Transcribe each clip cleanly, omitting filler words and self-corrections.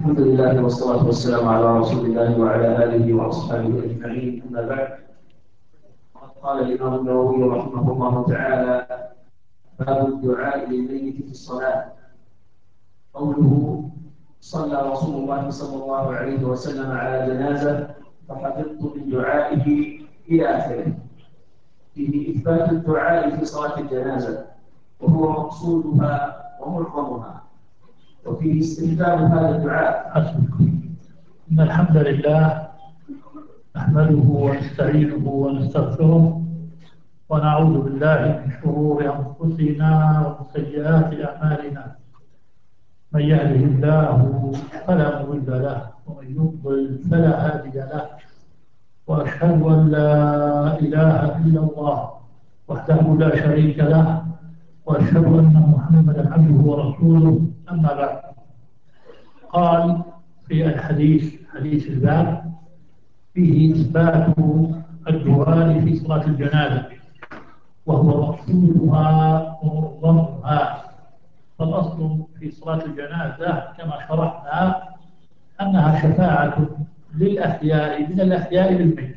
الحمد لله والصلاة والسلام على رسول الله وعلى آله وأصحابه أجمعين، أما بعد. قال الإمام النووي رحمه الله تعالى: باب الدعاء للميت في الصلاة. قوله: صلى رسول الله صلى الله عليه وسلم على جنازة فحفظت من دعائه إلى آخره. فيه إثبات الدعاء في صلاة الجنازة وهو مقصودها ومعظمها، وفيه استحباب هذا الدعاء. إن الحمد لله نحمده ونستعينه ونستغفره ونعوذ بالله من شرور أنفسنا ومن سيئات أعمالنا. من يهده الله فلا مضل له ومن يضلل فلا هادي له، وأشهد أن لا إله إلا الله وحده لا شريك له، وأشهد أن محمدا عبده ورسوله. أما بعد، قال في الحديث حديث الباب: فيه إثبات الدعاء في صلاة الجنازة وهو مقصودها ومعظمها. فالأصل في صلاة الجنازة كما شرحنا أنها شفاعة للأحياء من الأحياء للميت،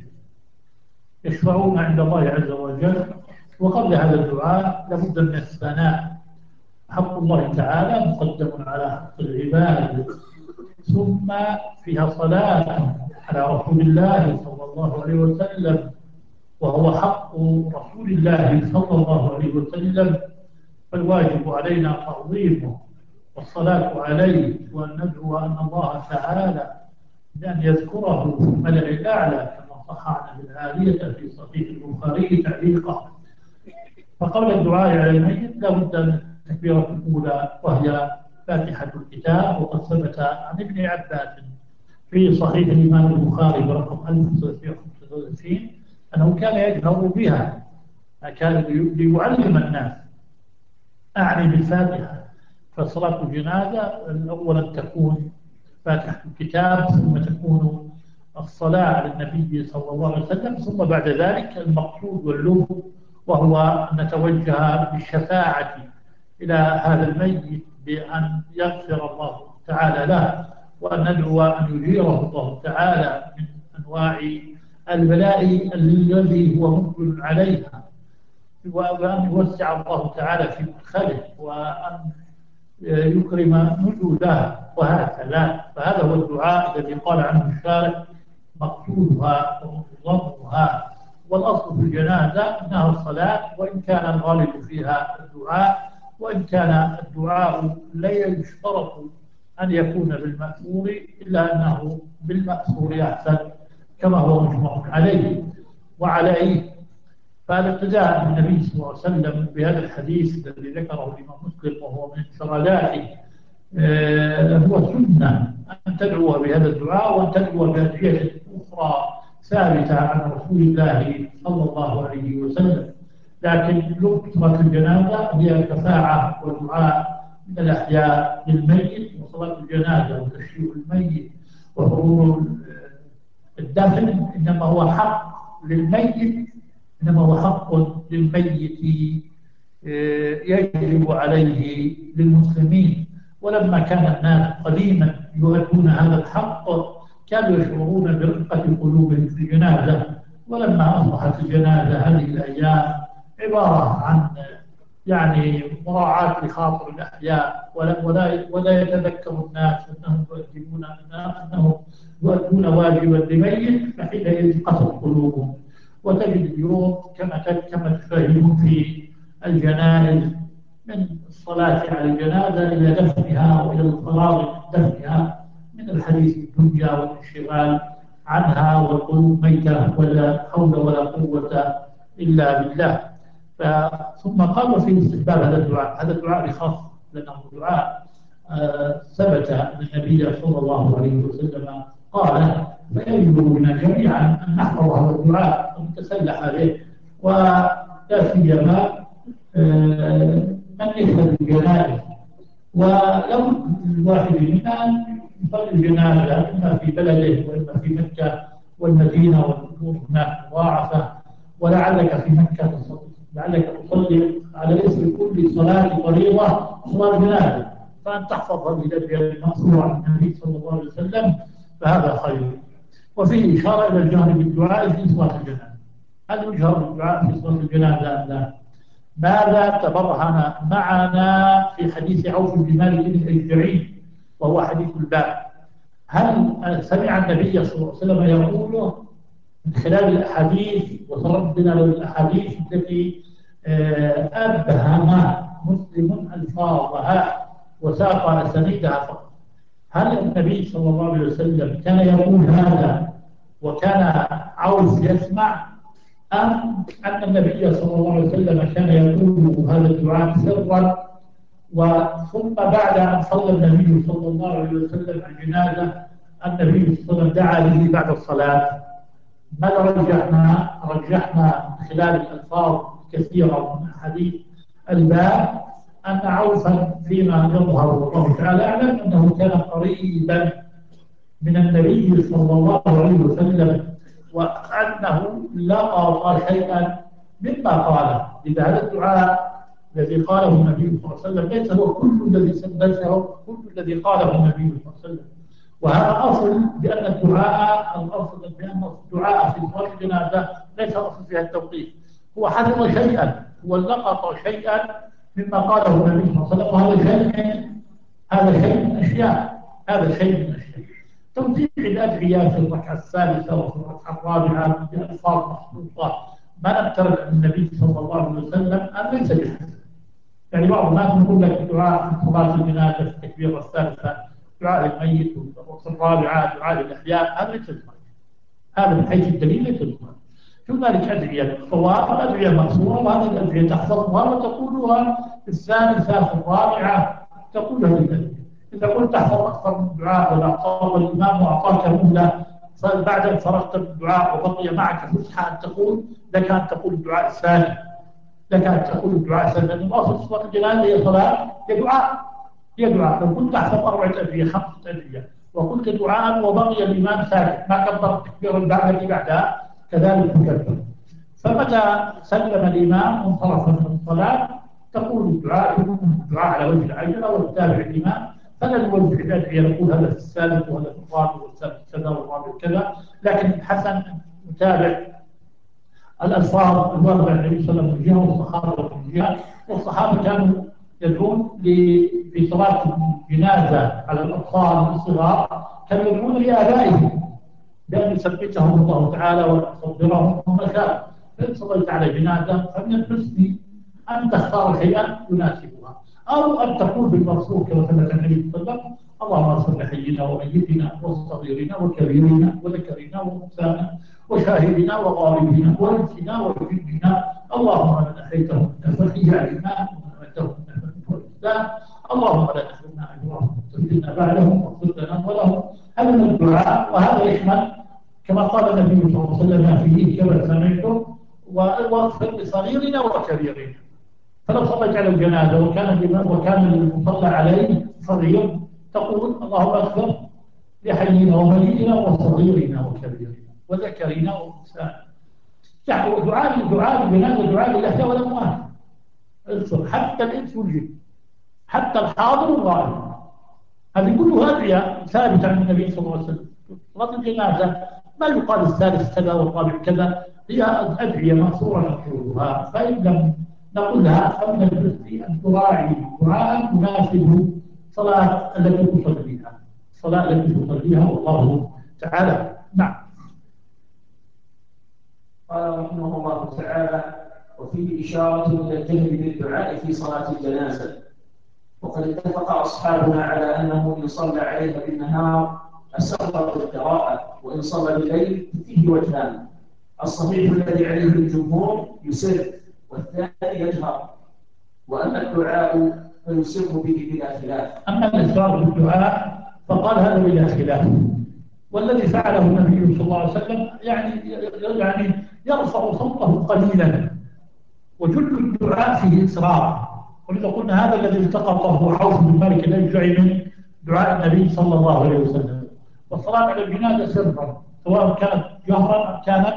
يشفعون عند الله عز وجل. وقبل هذا الدعاء لابد من الثناء. حق الله تعالى مقدم على حق العباد، ثم فيها صلاة على رسول الله صلى الله عليه وسلم، وهو حق رسول الله صلى الله عليه وسلم، فالواجب علينا تعظيمه والصلاة عليه، وأن ندعو أن الله تعالى بأن يذكره في الملأ الأعلى كما صح عن ابن عالية في صحيح البخاري تعليقا. فقبل الدعاء على الميت لا بد من التكبيرة الأولى وهي فاتحة الكتاب، وقد ثبت عن ابن عباس في صحيح الإمام البخاري برقم 1335 أنه كان يجهر بها، كان ليعلم الناس، أعني بالفاتحة. فصلاة الجنازة أولا تكون فاتحة الكتاب، ثم تكون الصلاة على النبي صلى الله عليه وسلم، ثم بعد ذلك المقصود واللب، وهو أن نتوجه بالشفاعة إلى هذا الميت بأن يغفر الله تعالى له، وأن ندعو أن يجيره الله تعالى من أنواع البلاء الذي هو مقبل عليها، وأن يوسع الله تعالى في مدخله، وأن يكرم نجوده، وهكذا. فهذا هو الدعاء الذي قال عنه الشارع: مقصودها ومنظمها. والأصل في الجنازة أنها الصلاة، وإن كان الغالب فيها الدعاء، وإن كان الدعاء لا يشترط أن يكون بالمأثور، إلا أنه بالمأثور أحسن كما هو مجمع عليه. وعليه فالاقتداء بالنبي صلى الله عليه وسلم بهذا الحديث الذي ذكره الإمام مسلم وهو من انفراداته هو سنة أن تدعو بهذا الدعاء، وأن تدعو بأدعية أخرى ثابتة عن رسول الله صلى الله عليه وسلم. لكن لقطة الجنازة هي شفاعة ودعاء من الأحياء للميت، وصلاة الجنازة وتشييع الميت وحضور الدفن إنما هو حق للميت، إنما هو حق للميت يجب عليه للمسلمين. ولما كان الناس قديما يؤدون هذا الحق كانوا يشعرون برقة قلوبهم في الجنازة، ولما أصبحت الجنازة هذه الأيام عبارة عن يعني مراعاة لخاطر الأحياء، ولا يتذكر الناس أنهم يؤدون واجبا لميت، فحينئذ قست قلوبهم. وتجد اليوم كما تفهمون في الجنائز من الصلاة على الجنازة إلى دفنها وإلى الفراغ من دفنها، من الحديث الدنيا والانشغال عنها، والقلوب ميتة ولا حول ولا قوة إلا بالله. ثم قام في استحباب هذا الدعاء. هذا الدعاء بخاص لأنه دعاء ثبت أن النبي صلى الله عليه وسلم قال: فيجب بنا جميعا أن نحفظ هذا الدعاء ونتسلح به، ولا سيما من يشهد الجنائز. ولو الواحد منا أن يصلي الجنازة إما في بلده وإما في مكة والمدينة، والأمور هناك مضاعفة. ولعلك في مكة لعلك تصلي على اسم كل صلاة فريضة صلاة جنازة، فأن تحفظ هذه الأدعية المأثورة عن النبي صلى الله عليه وسلم فهذا خير. وفيه إشارة إلى الجهر بالدعاء في صلاة الجنازة. هل يجهر بالدعاء في صلاة الجنازة أم لا؟ ماذا تبرهن معنا في حديث عوف بن مالك الأشجعي وهو حديث الباب؟ هل سمع النبي صلى الله عليه وسلم يقوله من خلال الأحاديث وتردنا للأحاديث التي أبهم مسلم ألفاظها وساق أسانيدها فقط؟ هل النبي صلى الله عليه وسلم كان يقول هذا وكان عوف يسمع، أم أن النبي صلى الله عليه وسلم كان يقول هذا الدعاء سرا وثم بعد أن صلى النبي صلى الله عليه وسلم الجنازة النبي صلى الله عليه وسلم دعا به بعد الصلاة؟ ماذا رجحنا؟ رجحنا من خلال الألفاظ الكثيرة من أحاديث الباب أن عوفا فيما يظهر والله تعالى أعلم أنه كان قريبا من النبي صلى الله عليه وسلم وأنه لقط شيئا مما قاله. لذا هذا الدعاء الذي قاله النبي صلى الله عليه وسلم ليس هو كل الذي سبسه كل الذي قاله النبي صلى الله عليه وسلم. وهذا أصل بأن الدعاء الأصل بأن الدعاء في صلاة الجنازة ليس أصل فيها التوقيف، هو حفظ شيئا، هو لقط شيئا مما قاله النبي صلى الله عليه وسلم، وهذا شيء هذا شيء من أشياء هذا شيء من أشياء توزيع الأدعية في الركعة الثالثة وفي الركعة الرابعة بألفاظ مخصوصة ما نبترد عن النبي صلى الله عليه وسلم أن ليس بحسن. يعني بعض الناس يقول لك دعاء في صلاة الجنازة في التكبيرة الثالثة، دعاء الميت وفي الرابعة دعاء الأحياء، هذا ليس بحسن. هذا من حيث الدليل ليس بحسن. شو ذلك أدعية الصواب أدعية مقصورة، وهذه الأدعية تحفظها وتقولها في الثالثة في الرابعة تقولها للأدعية. إذا قلت تحفظ أكثر من دعاء ولا أعطاه الإمام وأعطاك مهلة فبعد أن فرغت من الدعاء وبقي معك فسحة أن تقول لك أن تقول الدعاء الثاني، لك أن تقول الدعاء الثاني، لأن الأصل صلاة الجنازة هي صلاة هي دعاء هي دعاء. لو كنت تحفظ 4 أدعية 5 أدعية وقلت دعاء وبقي الإمام ساكت ما كبر التكبير البعد الذي بعدها كذلك تكبر. فمتى سلم الإمام وانصرف من الصلاة تقول الدعاء على وجه العجلة وتتابع الإمام، فلا نوزع الأدعية نقول هذا في الثالث وهذا في الرابع والثالث كذا والرابع كذا، لكن الحسن أن نتابع الألفاظ الواردة عن النبي صلى الله عليه وسلم من جهة والصحابة من جهة. والصحابة كانوا يدعون في صلاة الجنازة على الأطفال الصغار كانوا يدعون لآبائهم بأن يثبتهم الله تعالى ويصبرهم وما شاء. فإن صليت على جنازة فمن الحسن أن تختار شيئا يناسبها، أو أن تقول بالمرسول كما ثبت النبي صلى الله عليه وسلم: اللهم اغفر لحينا وميتنا وصغيرنا وكبيرنا وذكرنا وانثانا وشاهدنا وغائبنا وانسنا وجننا، اللهم من احييته فحي علينا ومن امته فهو الاسلام، اللهم لا تحرمنا اجرهم وتفتنا بعدهم واغفر لنا ولهم. هذا من الدعاء وهذا يشمل كما قال النبي صلى الله عليه وسلم فيه كما سمعتم: واغفر لصغيرنا وكبيرنا. فلو صليت على الجنازة وكان المصلى عليه صغير تقول: اللهم اغفر لحينا وميتنا وصغيرنا وكبيرنا وذكرنا وانثانا. دعاء الجنازة دعاء لله والأموات، حتى الإنس والجن، حتى الحاضر والغائب، هذه كلها أدعية ثابتة عن النبي صلى الله عليه وسلم. صلاة الجنازة ما يقال الثالث كذا والرابع كذا، هي أدعية مأثورة نقولها، فإن لم نقولها فمن الحسن أن تراعي دعاء يناسب الصلاة التي تصليها، الصلاة التي تصليها والله تعالى. نعم. قال رحمه الله تعالى: وفيه إشارة إلى الجهل بالدعاء في صلاة الجنازة. وقد اتفق أصحابنا على أنه إن صلى عليها بالنهار أسر بالقراءة، وإن صلى بالليل فيه وجهان: الصحيح الذي عليه الجمهور يسر، والثاني يجهر، وأما الدعاء فيسر به بلا خلاف. أما الإسرار بالدعاء فقال هذا بلا خلاف، والذي فعله النبي صلى الله عليه وسلم يعني يرفع صوته قليلا، وجل الدعاء فيه إسرار. ولذا قلنا هذا الذي التقطه عوف بن مالك الأشجعي من دعاء النبي صلى الله عليه وسلم. والصلاة على الجنازة سرا سواء كانت جهرا أم كانت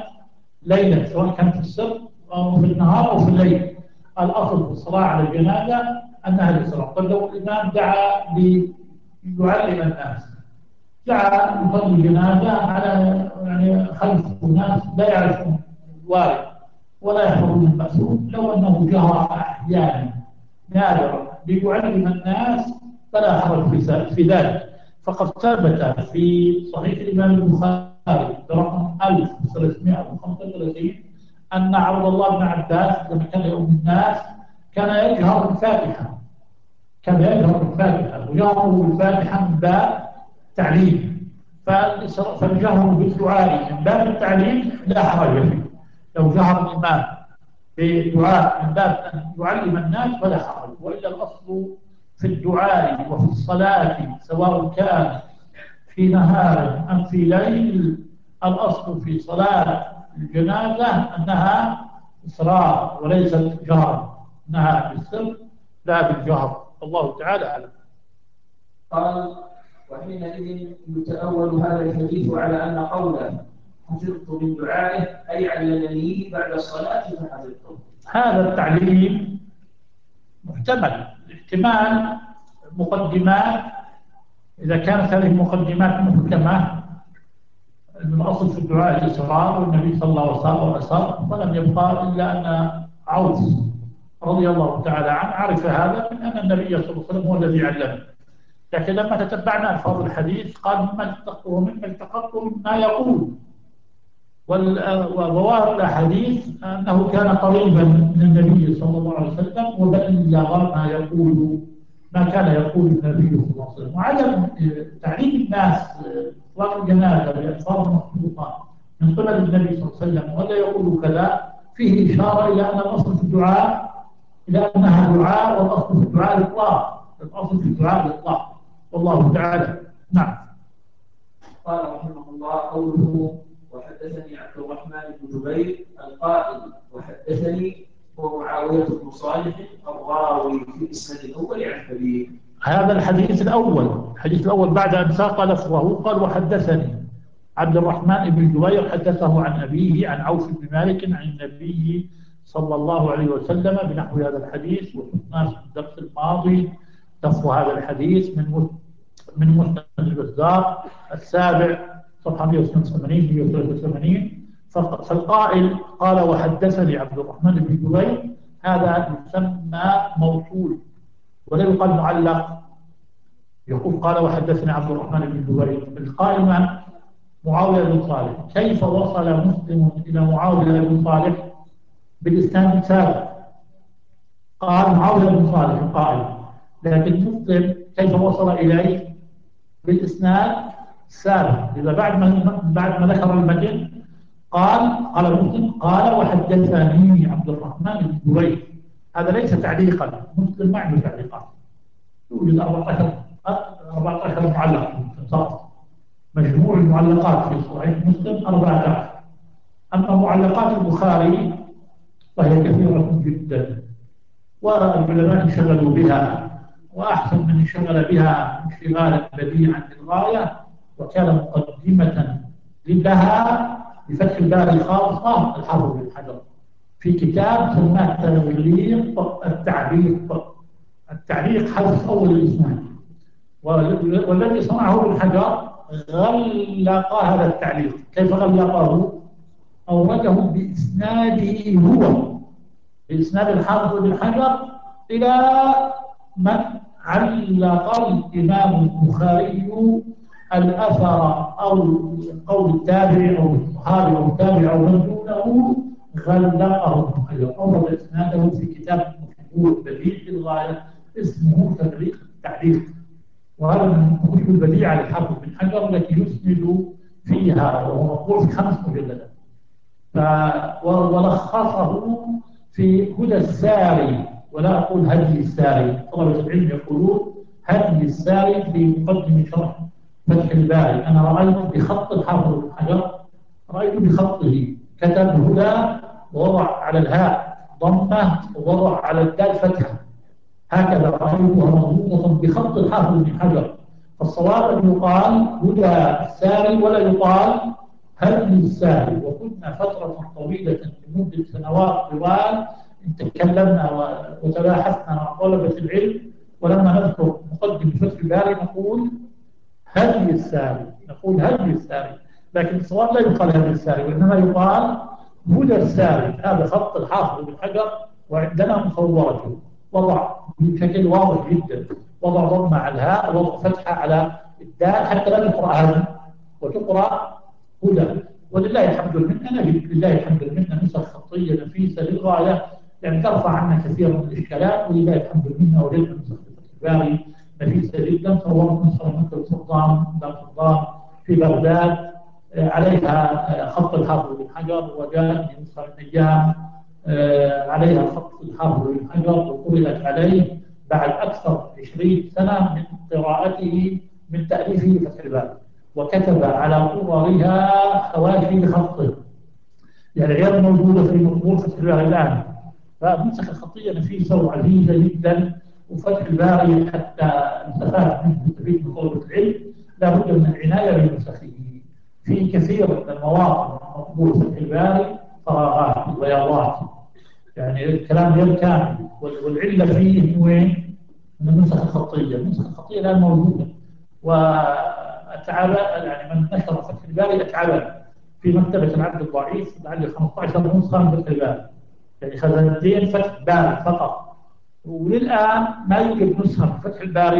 ليلا، سواء كانت في السر أو في النهار أو في الليل. الأصل في الصلاة على الجنازة أنها الإسراء. قل لو الإمام دعا ليعلم الناس، دعا يصلي جنازة على يعني خلف ناس لا يعرفون الوارد ولا يحفظون المأثور، لو أنه جهر أحيانا نادرا ليعلم الناس فلا حرج في ذلك. فقد ثبت في صحيح الإمام البخاري برقم 1335 أن عبد الله بن عباس لما كان يؤم الناس كان يجهر بالفاتحة، كان يجهر بالفاتحة، وجهره بالفاتحة من باب تعليم. فالجهر بالدعاء من باب التعليم لا حرج فيه. لو جهر الإمام بدعاء من باب أن يعلم الناس فلا حرج، وإلا الأصل في الدعاء وفي الصلاة سواء كان في نهار أم في ليل، الأصل في صلاة الجنازة أنها إسراء وليست جهر، أنها بالسر لا بالجهر. الله تعالى أعلم. قال: وحينئذ يتأول هذا الحديث على أن قوله حفظت من دعائه أي علمني بعد الصلاة فحفظته. هذا التعليم محتمل، احتمال مقدمات، إذا كانت هذه المقدمات محكمة، الأصل في الدعاء الإسرار والنبي صلى الله عليه وسلم وأسر، فلم يبقى إلا أن عوف رضي الله تعالى عنه عرف هذا من أن النبي صلى الله عليه وسلم هو الذي علمه. لكن لما تتبعنا ألفاظ الحديث قال مما التقطتم ما يقول، وظواهر الأحاديث أنه كان قريبا من النبي صلى الله عليه وسلم وبلغ ما كان يقول النبي صلى الله عليه وسلم. وعدم تعليم الناس صلاة الجنازة بألفاظ مخصوصة من قبل النبي صلى الله عليه وسلم ولا يقول كذا فيه إشارة إلى أن الأصل في الدعاء إلى أنها دعاء، والأصل في الدعاء الإطلاق، الأصل في الدعاء الإطلاق. والله تعالى نعم. قال رحمه الله: قوله وحدثني عبد الرحمن بن جبير القائل وحدثني ومعاوية بن صالح الراوي في الإسناد الأول عن حبيب. هذا الحديث الأول بعد أن ساق لفظه قال وحدثني عبد الرحمن بن جبير حدثه عن أبيه عن عوف بن مالك عن النبي صلى الله عليه وسلم بنحو هذا الحديث. وشفناه في الدرس الماضي لفظ هذا الحديث من مسند البزار السابع صفحة 182 فالقائل قال وحدثني عبد الرحمن بن جبير، هذا يسمى موصول ولا يقال معلق. يقول قال وحدثني عبد الرحمن بن جبير، القائل من؟ معاوية بن صالح. كيف وصل مسلم إلى معاوية بن صالح بالإسناد السابق؟ قال معاوية بن صالح القائل، لكن مسلم كيف وصل إليه بالإسناد السابق؟ إذا بعد ما ذكر المتن قال مسلم قال وحدثني عبد الرحمن بن جبير. هذا ليس تعليقا، مسلم ما عنده تعليقات، يوجد 14 معلق فقط. مجموع المعلقات في صحيح مسلم 14. أما معلقات البخاري فهي كثيرة جدا، والعلماء انشغلوا بها، وأحسن من انشغل بها انشغالا بديعا للغاية وكان مقدمة لها بفتح الباري خاصة الحافظ بن حجر في كتاب سماه التعليق حذف أول الإسناد. والذي صنعه ابن حجر غلق هذا التعليق. كيف غلقه؟ أورده بإسناده هو، بإسناد الحافظ بن حجر إلى من علق الإمام البخاري الأثر أو قول التابع أو الصحابي أو التابع أو من دونه، غلقه ابن حجر أورد إسناده في كتاب مشهور بديع للغاية اسمه تدريق التعليق. وهذا من كتب البديعة للحافظ بن حجر التي يسند فيها، وهو مطبوع في 5 مجلدات. ولخصه في هدى الساري، ولا أقول هدي الساري، طلبة العلم يقولون هدي الساري في مقدم شرح فتح الباري. أنا رأيت بخط الحافظ بن حجر، رأيت بخطه كتب هدى ووضع على الهاء ضمة ووضع على الدال فتحة، هكذا رأيتها مضبوطة بخط الحافظ بن حجر. فالصواب أن يقال هدى الساري ولا يقال هدي الساري. وكنا فترة طويلة لمدة سنوات طوال تكلمنا وتباحثنا مع طلبة العلم، ولما نذكر مقدم فتح الباري نقول هدي الساري، نقول هدي الساري، لكن الصواب لا يقال هدي الساري، وإنما يقال هدى الساري. هذا خط الحافظ بن حجر، وعندنا مصورته، وضع بشكل واضح جدا، وضع ضمة على الهاء، وضع فتحة على الدال، حتى لا تقرأ هذه وتقرأ هدى. ولله الحمد المنة، نجد لله الحمد المنة نسخ خطية نفيسة للغاية، يعني ترفع عنا كثير من الإشكالات، ولله الحمد المنة. وجدنا نسخ الباري نفيسة جدا، صورت نسخة مثل صدام دار صدام في بغداد عليها خط الحافظ بن حجر، وجاءت نسخة النجام عليها خط الحافظ بن حجر، وقبلت عليه بعد أكثر 20 سنة من قراءته من تأليفه فتح الباري، وكتب على صورها حواشي بخطه، يعني غير موجودة في مطبوع فتح الباري الآن. فنسخة خطية نفيسة وعزيزة جدا. وفتح الباري حتى نستفاد منه نستفيد من طلبة العلم لابد من العناية بنسخه. في كثير من المواطن من مطبوع فتح الباري فراغات وبياضات، يعني الكلام غير كامل، والعلة فيه وين؟ من النسخ الخطية. النسخ الخطية الآن موجودة، وأتعب يعني من نشر فتح الباري أتعب في مكتبة العبد الضعيف لعل 15 نسخة من فتح الباري، يعني خزانتين فتح الباري فقط. وللآن ما يوجد نسخة من فتح الباري،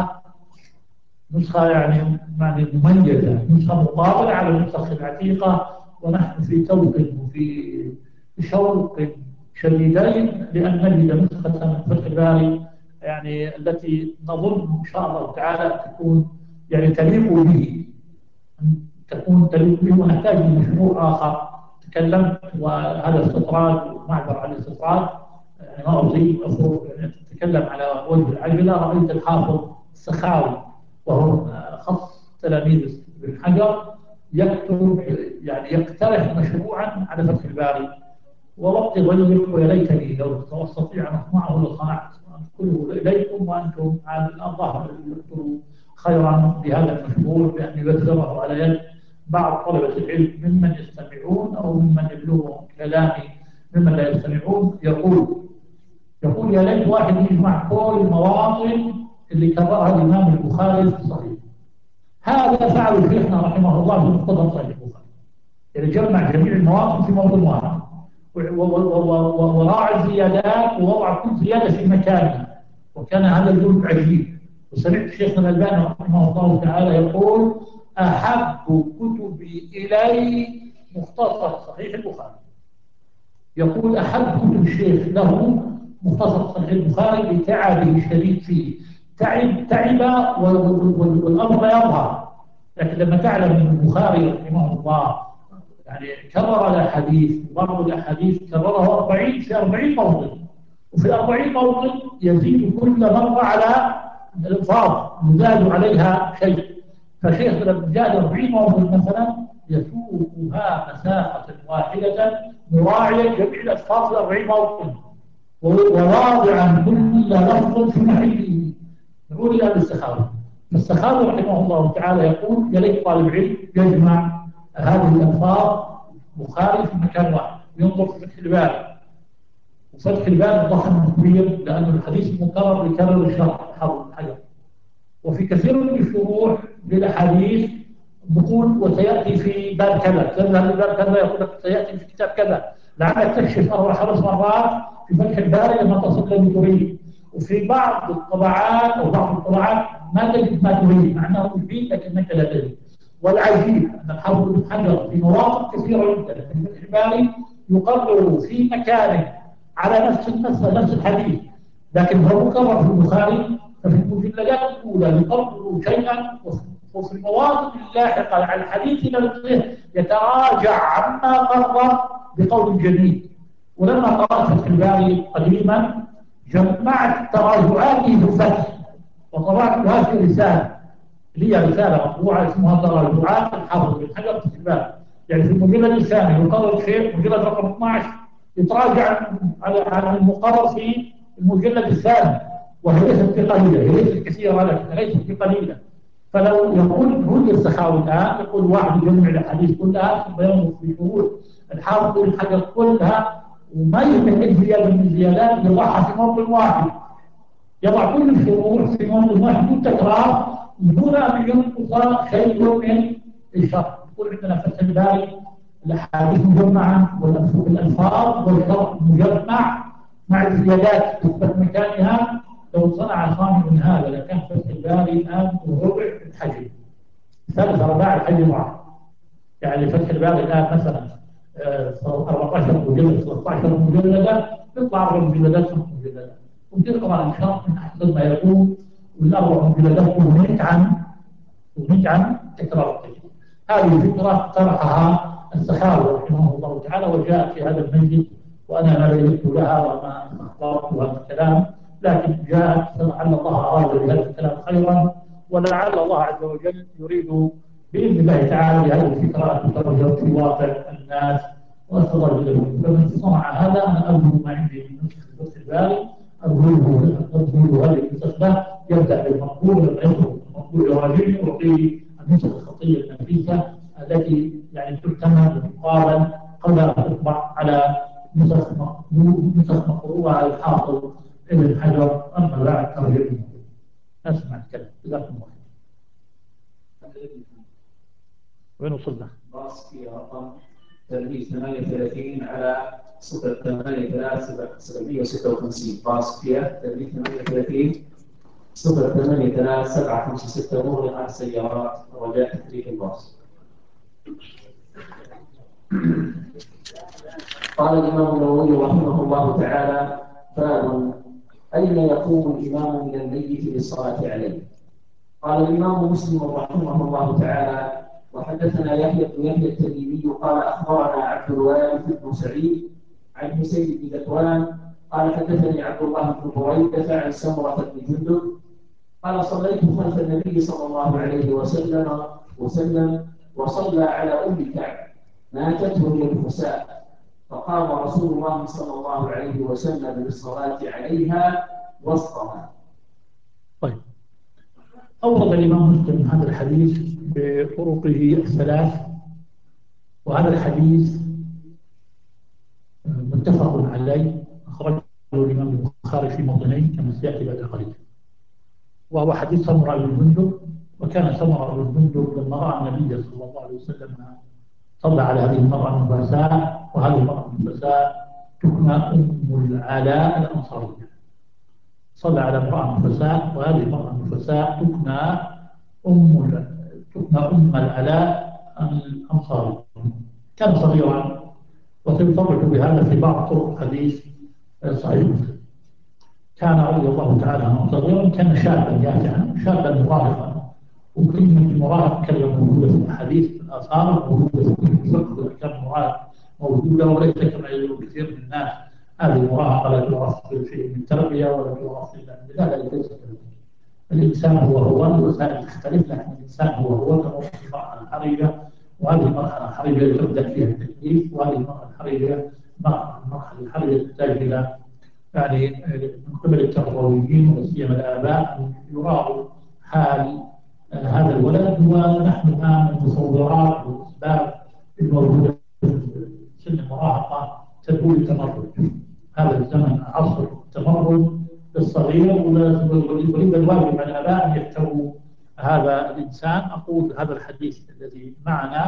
نسخة يعني مميزة، نسخة مقابلة على النسخ العتيقة. ونحن في توق وفي شوق شديدين لأن نجد نسخة من فتح الباري يعني التي نظن إن شاء الله تعالى تكون يعني تليق به، تكون تليق به. ونحتاج لمشروع آخر تكلمت، وهذا استطراد ومعذر على الاستطراد، يعني ما أريد أخرج يعني أتكلم على وجه العجلة. رأيت الحافظ السخاوي وهو خص تلاميذ ابن حجر يكتب يعني يقترح مشروعا على فتح الباري، ووقت ضيق ويا ليتني لو استطيع ان اصنعه لصنعت، وانقله اليكم وانتم على الله يذكروا خيرا بهذا المشروع بان يبثره على يد بعض طلبه العلم ممن يستمعون او ممن يبلغهم كلامي ممن لا يستمعون. يقول يا ليت واحد يجمع كل المواطن اللي كررها الامام البخاري في الصحيح. هذا فعل شيخنا رحمه الله في مقتضى صحيح البخاري، يعني جمع جميع المواطن في موضوع واحد، وراعى الزيادات ووضع كل زيادة في مكانها، وكان هذا الجهد عجيب. وسمعت شيخنا الألباني رحمه الله تعالى يقول أحب كتبي إلي مختصر صحيح البخاري. يقول أحب كتب الشيخ له مختصر صحيح البخاري لتعبه الشديد فيه، تعب والأمر لا يظهر. لكن لما تعلم أن البخاري رحمه الله يعني كرر الاحاديث، وبعض الاحاديث كررها 40 في 40 موطن، وفي 40 موطن يزيد كل مره على الالفاظ يزاد عليها شيء. فشيخ لما جاء 40 موطن مثلا يسوقها مسافه واحده مراعيا جميع الالفاظ في 40 موطن، وواضعا كل لفظ في محله. نقول الى السخاوي. فالسخاوي رحمه الله تعالى يقول يا ليت طالب علم يجمع هذه الألفاظ بخاري في مكان واحد، ينظر في فتح الباري. وفتح الباري ضخم كبير لأن الحديث المكرر يكرر الشرح حول الحجر. وفي كثير من الشروح للأحاديث نقول وسيأتي في باب كذا، تذهب لباب كذا يقول لك سيأتي في كتاب كذا، لعلك تكشف 4 5 مرات في فتح الباري لما تصل لم تريد. وفي بعض الطبعات أو بعض الطبعات ما تجد ما تريد، مع أنه يفيد لكنك لا تجد. والعجيب أن الحافظ بن حجر في مواقف كثيرة جدا في فتح الباري يقرر في مكان على نفس الحديث، لكن هو مكرر في البخاري. ففي المجلدات الأولى يقرر شيئا، وفي المواطن اللاحقة على الحديث نفسه يتراجع عما قرر بقول جديد. ولما قرأت فتح الباري قديما جمعت تراجعاته في الفتح وطبعتها في رسالة، هي رسالة مطبوعة اسمها تراجعات الحافظ بن حجر في الباب. يعني في المجلد الثاني يقرر شيء، مجلد رقم 12 يتراجع على المقرر في المجلد الثاني، وهي ليست بقليلة، هي ليست كثيرة لكن ليست بقليلة. فلو يقول هو السخاوي الآن يقول واحد يجمع الأحاديث كلها ثم ينظر في شروط الحافظ بن حجر كلها وما يمكن زيادة من الزيادات يضعها في موطن واحد، يضع كل الفروع في موطن واحد بالتكرار دون أن ينقص شيء من الشرح. يقول عندنا فتح الباري الأحاديث مجمعة والألفاظ والشرح مجمع مع الزيادات تثبت مكانها. لو صنع صانع من هذا لكان فتح الباري الآن ربع الحجم، ثالث أرباع الحجم واحد. يعني فتح الباري الآن مثلا 14 مجلد 13 مجلدة، يطلع 4 مجلدات 5 مجلدات، وتقرأ إن شاء الله من أحسن ما يكون، والأربع مجلدات تغنيك عن تكرار التجربة. هذه فكرة طرحها السخاوي رحمه الله تعالى وجاء في هذا المجلس، وأنا ما بينت لها وما أخبرت هذا الكلام، لكن جاء لعل الله أراد بهذا الكلام خيرا، ولعل الله عز وجل يريد بإذن الله تعالى بهذه الفكرة أن تترجم في واقع الناس وأستغل لهم. فمن صنع هذا أنا أرجو ما عندي من نسخ الفتح الباري، أرجوه هذه النسخة يبدأ بالمقبول والعلم المقبول يراجعني ويعطيه النسخ الخطية النفيسة التي يعني تعتمد وتقارن قبل أن تطبع على نسخ مقروءة على الحافظ ابن حجر. أما بعد ترجمه أسمع الكلام. جزاكم الله خير. وين وصلنا؟ في رقم تلميذ 38 على 683 باص فيها تلميذ 38 683 مغلق على السيارات رجاء تحريك الباص. قال الإمام النووي رحمه الله تعالى: باب أين يقوم الإمام من الميت للصلاة عليه. قال الإمام مسلم رحمه الله تعالى: وحدثنا يحيى بن يحيى التميمي قال أخبرنا عبد الوارث بن سعيد عن حسين بن ذكوان قال حدثني عبد الله بن بريدة عن سمرة بن جندب قال: صليت خلف النبي صلى الله عليه وسلم وصلى على أم كعب ماتت وهي نفساء، فقام رسول الله صلى الله عليه وسلم للصلاة عليها وسطها. طيب، أورد الإمام مسلم هذا الحديث بطرقه الثلاث، وهذا الحديث متفق عليه، أخرجه الإمام البخاري في موطنين كما سيأتي بعد قليل، وهو حديث سمرة بن جندب. وكان سمرة بن جندب لما رأى النبي صلى الله عليه وسلم صلى على هذه المرأة النفساء، وهذه المرأة النفساء تكنى أم العلاء الأنصارية. صلى على امرأة نفساء، وهذه المرأة النفساء تكنى أم العلاء الأنصاري. كان صغيرا، وسيصرح بهذا في بعض طرق حديث صحيح مسلم. كان رضي الله تعالى عنه صغيرا، كان شابا يافعا، شابا مراهقا، وكلمة المراهق كلمة موجودة في الأحاديث في الآثار، موجودة في كتب الفقه، والأحكام المراهق موجودة، وليس كما يقول كثير من الناس هذه المراهقة لا تورث شيء من التربية ولا تورث إلا من لا ليس كذلك. الإنسان هو الوسائل تختلف، لكن الإنسان هو تمر في مرحلة حرجة، وهذه المرحلة الحرجة تبدأ فيها التكليف، وهذه المرحلة الحرجة مرحلة الحرجة تحتاج إلى يعني من قبل التربويين ولا سيما الآباء أن يراعوا حال هذا الولد. ونحن الآن المصورات والأسباب الموجودة في سن المراهقة تقول التمرد. هذا الزمن عصر التمرد الصغير، ويريد الواجب على الآباء أن يحتووا هذا الإنسان. أقول هذا الحديث الذي معنا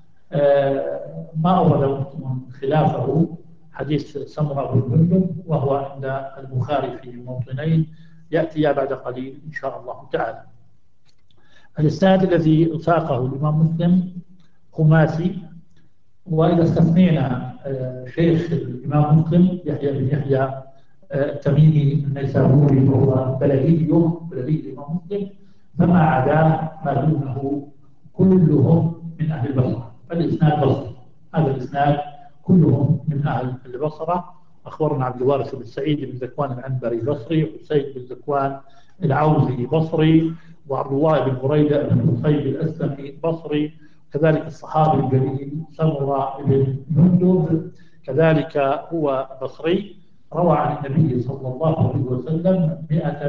ما أورد مسلم خلافه، حديث سمرة بن جندب، وهو عند البخاري في موطنين يأتي بعد قليل إن شاء الله تعالى. الإسناد الذي ساقه الإمام مسلم خماسي، وإذا استثنينا شيخ الإمام مسلم يحيى بن يحيى التميمي النيسابوري وهو بلدي الإمام مسلم، فما عداه ما دونه كلهم من أهل البصرة، فالإسناد بصري. هذا الإسناد كلهم من أهل البصرة. أخبرنا عبد الوارث بن سعيد بن ذكوان العنبري بصري، وحسين بن ذكوان العوزي بصري، وعبد الله بن بريدة بن حصيب الأسلمي بصري، كذلك الصحابي الجليل سمرة بن جندب كذلك هو بصري. روى عن النبي صلى الله عليه وسلم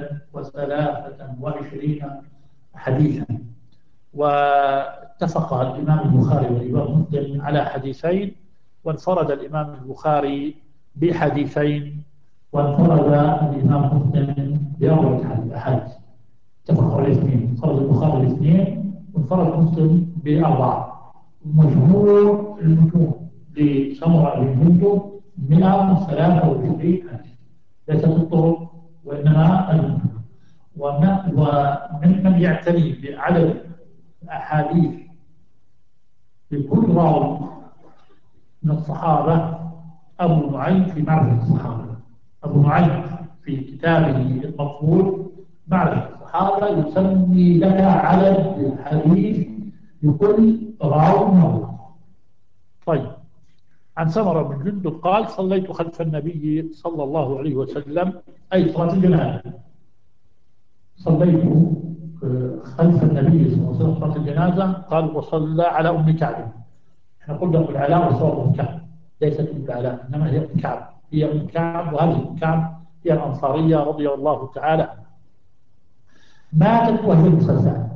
123 حديثا. واتفق الإمام البخاري والإمام مسلم على حديثين، وانفرد الإمام البخاري بحديثين، وانفرد الإمام مسلم بأربعة أحاديث. اتفق على الاثنين، انفرد البخاري الاثنين وانفرد مسلم بأربعة. مجموع المتون لسمرة بن جندب 123 حديث، ليست الطرق وإنما المتون. وممن يعتني بعدد الأحاديث لكل راوي من الصحابة أبو نعيم في معرفة الصحابة. أبو نعيم في كتابه المفضول معرفة الصحابة يسمي لك عدد الحديث لكل راوي مرة. طيب، عن سمرة بن جندب قال: صليت خلف النبي صلى الله عليه وسلم، أي صلاة الجنازة. صليت خلف النبي صلى الله عليه وسلم صلاة الجنازة. قال: وصلى على أم كعب. احنا قلنا أم العلاء وصواب أم كعب، ليست أم العلاء إنما هي أم كعب، هي أم كعب. وهذه أم كعب هي الأنصارية رضي الله تعالى عنها. ماتت وهي نفساء،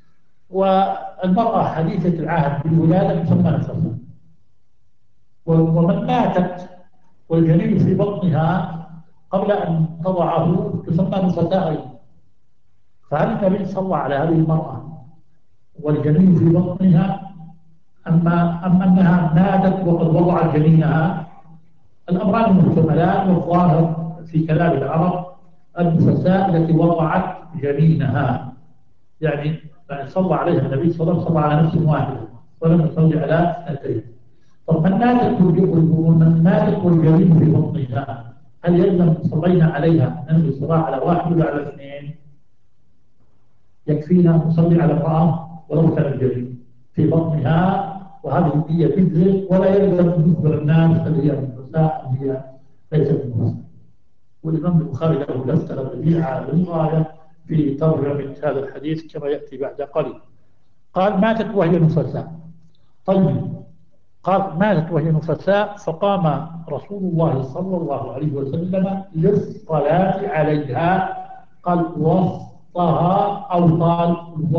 والمرأة حديثة العهد بالولادة تسمى نفساء. ومن ماتت والجنين في بطنها قبل أن تضعه تسمى نفساء أيضا. فهل النبي صلى على هذه المرأة والجنين في بطنها أم أنها ماتت وقد وضعت جنينها؟ الأمران محتملان، والظاهر في كلام العرب النفساء التي وضعت جنينها، يعني صلى عليها النبي صلى الله عليه وسلم صلى على نفس واحدة ولم يصلي على اثنتين. طب من ماتت والجنين في بطنها، هل يلزم صلينا عليها ننزل الصلاة على واحد ولا على اثنين؟ يكفينا أن نصلي على امرأة ولو كان الجنين في بطنها، وهذه هي تجزئ، ولا يلزم أن نخبر الناس هل هي النفساء أم هي ليست النفساء. والإمام البخاري له لفتة بديعة للغاية في ترجمة هذا الحديث كما يأتي بعد قليل. قال: ماتت وهي نفساء. طيب، قال: ماتت وهي نفساء، فقام رسول الله صلى الله عليه وسلم للصلاة عليها. قال: وسطها أو قال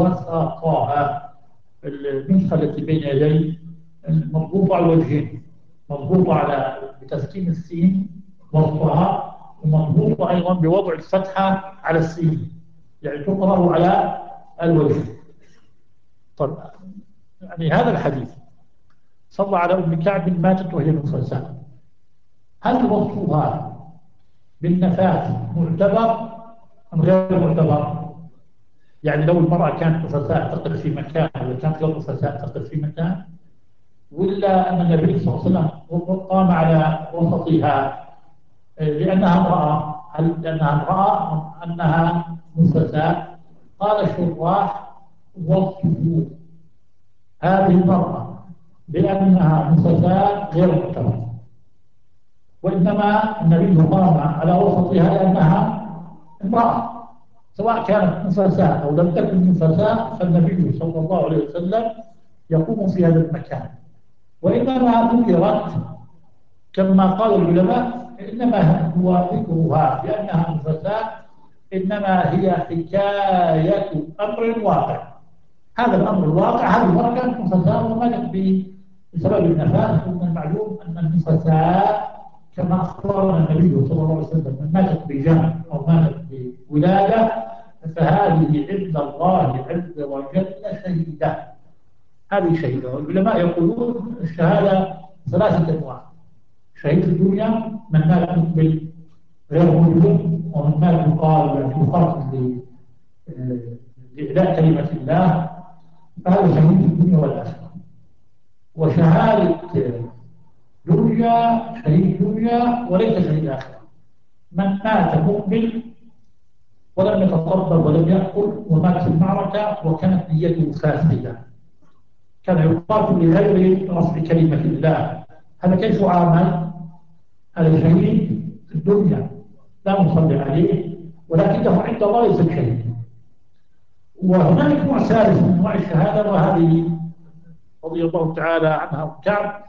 وسطها. النسخة التي بين يدي مضبوطة على الوجهين، مضبوطة على بتسكين السين وسطها، ومضبوطة أيضا بوضع الفتحة على السين، يعني تقرأ على الوجه. طيب، يعني هذا الحديث صلى على أم كعب ماتت وهي نفساء، هل وصفها بالنفاس معتبر أم غير معتبر؟ يعني لو المرأة كانت نفساء تقف في مكان، ولا كانت غير نفساء تقف في مكان، ولا أن النبي صلى الله عليه وسلم قام على وسطها لأنها امرأة؟ هل لأنها امرأة أم أنها نفساء؟ قال الشراح: وصفوا هذه المرأة بأنها نفساء غير معتبر، وإنما النبي قام على وسطها لأنها امرأة، سواء كانت نفساء أو لم تكن نفساء، فالنبي صلى الله عليه وسلم يقوم في هذا المكان. وإنما ذكرت كما قال العلماء إنما هو ذكرها لأنها نفساء، إنما هي حكاية أمر واقع. هذا الأمر الواقع، هذه المرأة كانت نفساء وماتت بسبب النفاس. ومن المعلوم أن النفساء كما أخبرنا النبي صلى الله عليه وسلم من ماتت بجمع أو ماتت بولادة فهذه عند الله عز وجل شهيدة. هذه شهيدة. والعلماء يقولون الشهادة ثلاثة أنواع: شهيد في الدنيا من مات مقبل غير مجرم، ومن مات يقاتل لإعلاء كلمة الله، فهذا شهيد في الدنيا والآخرة. وشهادة دنيا شهيد دنيا وليس شهيد آخرة: من مات مقبل ولم يتصبر ولم يأكل ومات في المعركة وكانت نيته فاسدة، كان يقاتل لغير رفع كلمة الله، هذا كيف عامل؟ هذا شهيد في الدنيا لا نصلي عليه، ولكنه عند الله ليس شهيد. وهناك نوع ثالث من انواع الشهاده، وهذه رضي الله تعالى عنها كعب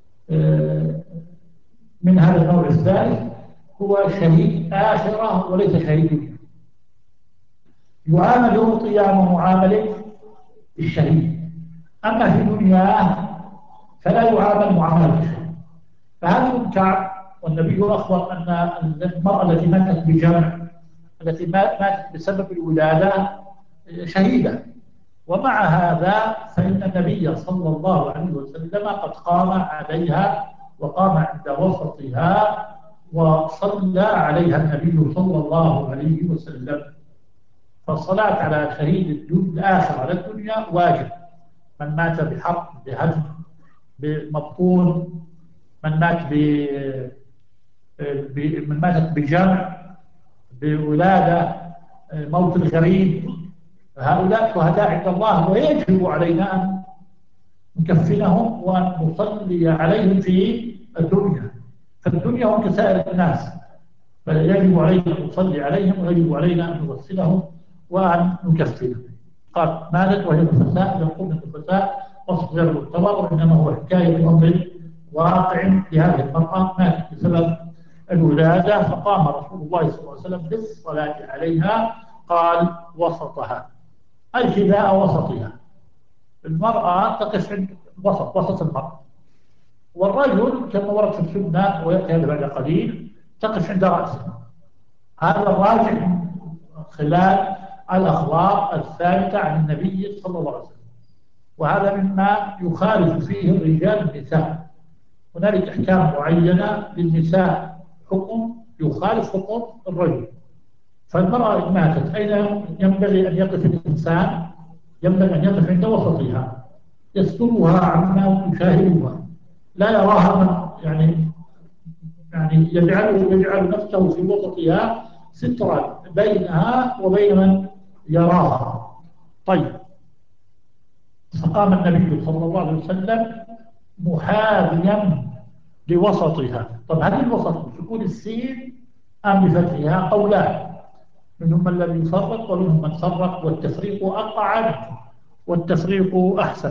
من هذا النوع الثالث، هو شهيد آخرة وليس شهيد دنيا، يعامل يوم القيامة معاملة الشهيد، أما في دنياه فلا يعامل معاملة الشهيد. فهذا ابن كعب والنبي أخبر أن المرأة التي ماتت بجمع، التي ماتت بسبب الولادة، شهيدة. ومع هذا فإن النبي صلى الله عليه وسلم قد قام عليها وقام عند وسطها وصلى عليها النبي صلى الله عليه وسلم. فالصلاة على شهيد الآخر على الدنيا واجب. من مات بحرب، بهدم، بمبطون، من مات من ماتت بجمع، بولادة، موت الغريب، هؤلاء شهداء عند الله، ويجب علينا أن نكفنهم وأن نصلي عليهم في الدنيا. فالدنيا هم كسائر الناس، فيجب علينا أن نصلي عليهم، ويجب علينا أن نغسلهم وأن نكفنهم. قال ماتت وهي نفساء، إذا قلنا نفساء وصف غير معتبر، وإنما هو حكاية أمر واقع لهذه المرأة ماتت بسبب الولادة، فقام رسول الله صلى الله عليه وسلم بالصلاة عليها. قال وسطها، أي حذاء وسطها. المرأة تقف عند وسط المرأة، والرجل كما ورد في السنة ويأتي هذا بعد قليل تقف عند رأسه. هذا الراجع خلال الأخبار الثابتة عن النبي صلى الله عليه وسلم، وهذا مما يخالف فيه الرجال النساء. هنالك أحكام معينة للنساء، حكم يخالف حكم الرجل. فالمرأة إن ماتت أين ينبغي أن يقف الإنسان؟ ينبغي أن يقف عند وسطها، يسترها عما يشاهدها، لا يراها من يعني يجعل نفسه في وسطها سترا بينها وبين من يراها. طيب، فقام النبي صلى الله عليه وسلم محاذيا لوسطها. طب هذه الوسط بسكون السين أم بفتحها؟ قولان، منهم من لم يفرق ومنهم من فرق، والتفريق أقعد والتفريق أحسن.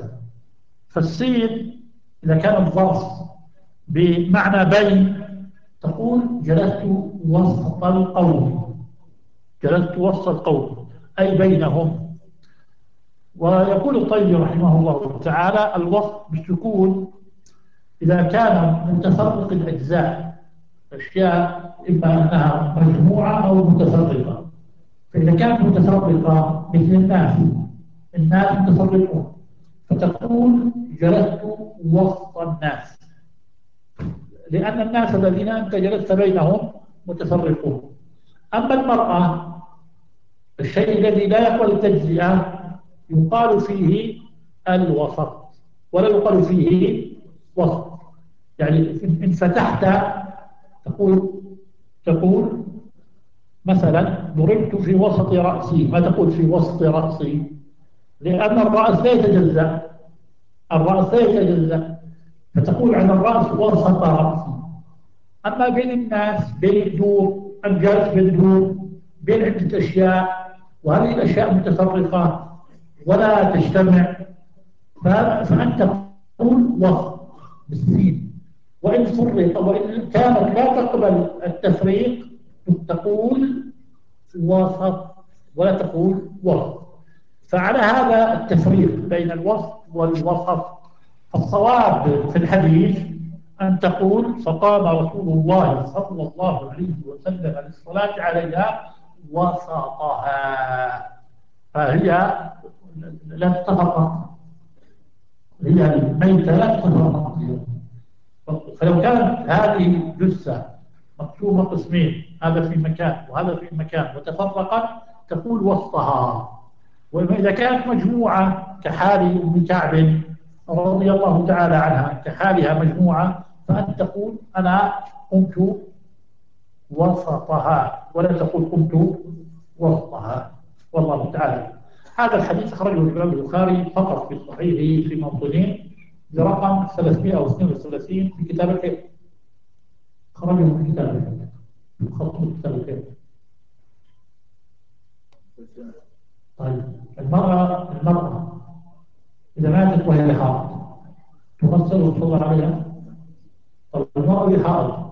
فالسين إذا كان الظرف بمعنى بين تقول جلست وسط القوم، جلست وسط القوم أي بينهم. ويقول الطيبي رحمه الله تعالى الوسط بالسكون إذا كان متفرق الأجزاء، أشياء إما أنها مجموعة أو متفرقة. فإذا كانت متفرقة مثل الناس متفرقون، فتقول جلست وسط الناس، لأن الناس الذين أنت جلست بينهم متفرقون. أما المرأة، الشيء الذي لا يقبل التجزئة يقال فيه الوسط، ولا يقال فيه وسط. يعني إن فتحت تقول مثلا ضربت في وسط رأسي، ما تقول في وسط رأسي، لأن الرأس لا يتجزأ، الرأس لا يتجزأ، فتقول عن الرأس وسط رأسي. أما بين الناس، بين الدور، الجالس بين الدور، بين عدة أشياء، وهذه الأشياء متفرقة ولا تجتمع، فأنت تقول وسط بالسين. وإن فرق وإن كانت لا تقبل التفريق تقول وسط ولا تقول وسط. فعلى هذا التفريق بين الوسط والوسط. فالصواب في الحديث أن تقول فقام رسول الله صلى الله عليه وسلم للصلاة عليها وسطها، فهي لا تتفرق، هي الميتة لا تتفرق. فلو كانت هذه جثة مقسومة قسمين، هذا في مكان وهذا في مكان، وتفرقت تقول وسطها. وإذا كانت مجموعة كحال أم كعب رضي الله تعالى عنها، كحالها مجموعة، فأنت تقول أنا قمت وسطها، ولا تقول قمت وسطها. والله تعالى. هذا الحديث أخرجه الإمام البخاري فقط في صحيحه في موطنين برقم 332 في كتاب الحج، خرجه من كتاب الحج، خط كتاب الحج. طيب، المرأة إذا ماتت وهي حائض تغسل وتصلى عليها. طيب، المرأة بحائض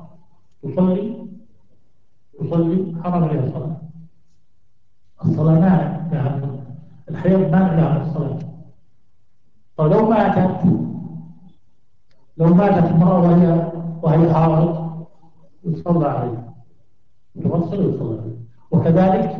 تصلي حرم عليها الصلاة مانع لها، الحيض مانع لها الصلاة. طيب، لو ماتت المرأة وهي حائض يصلى عليها، يغسل ويصلى عليها. وكذلك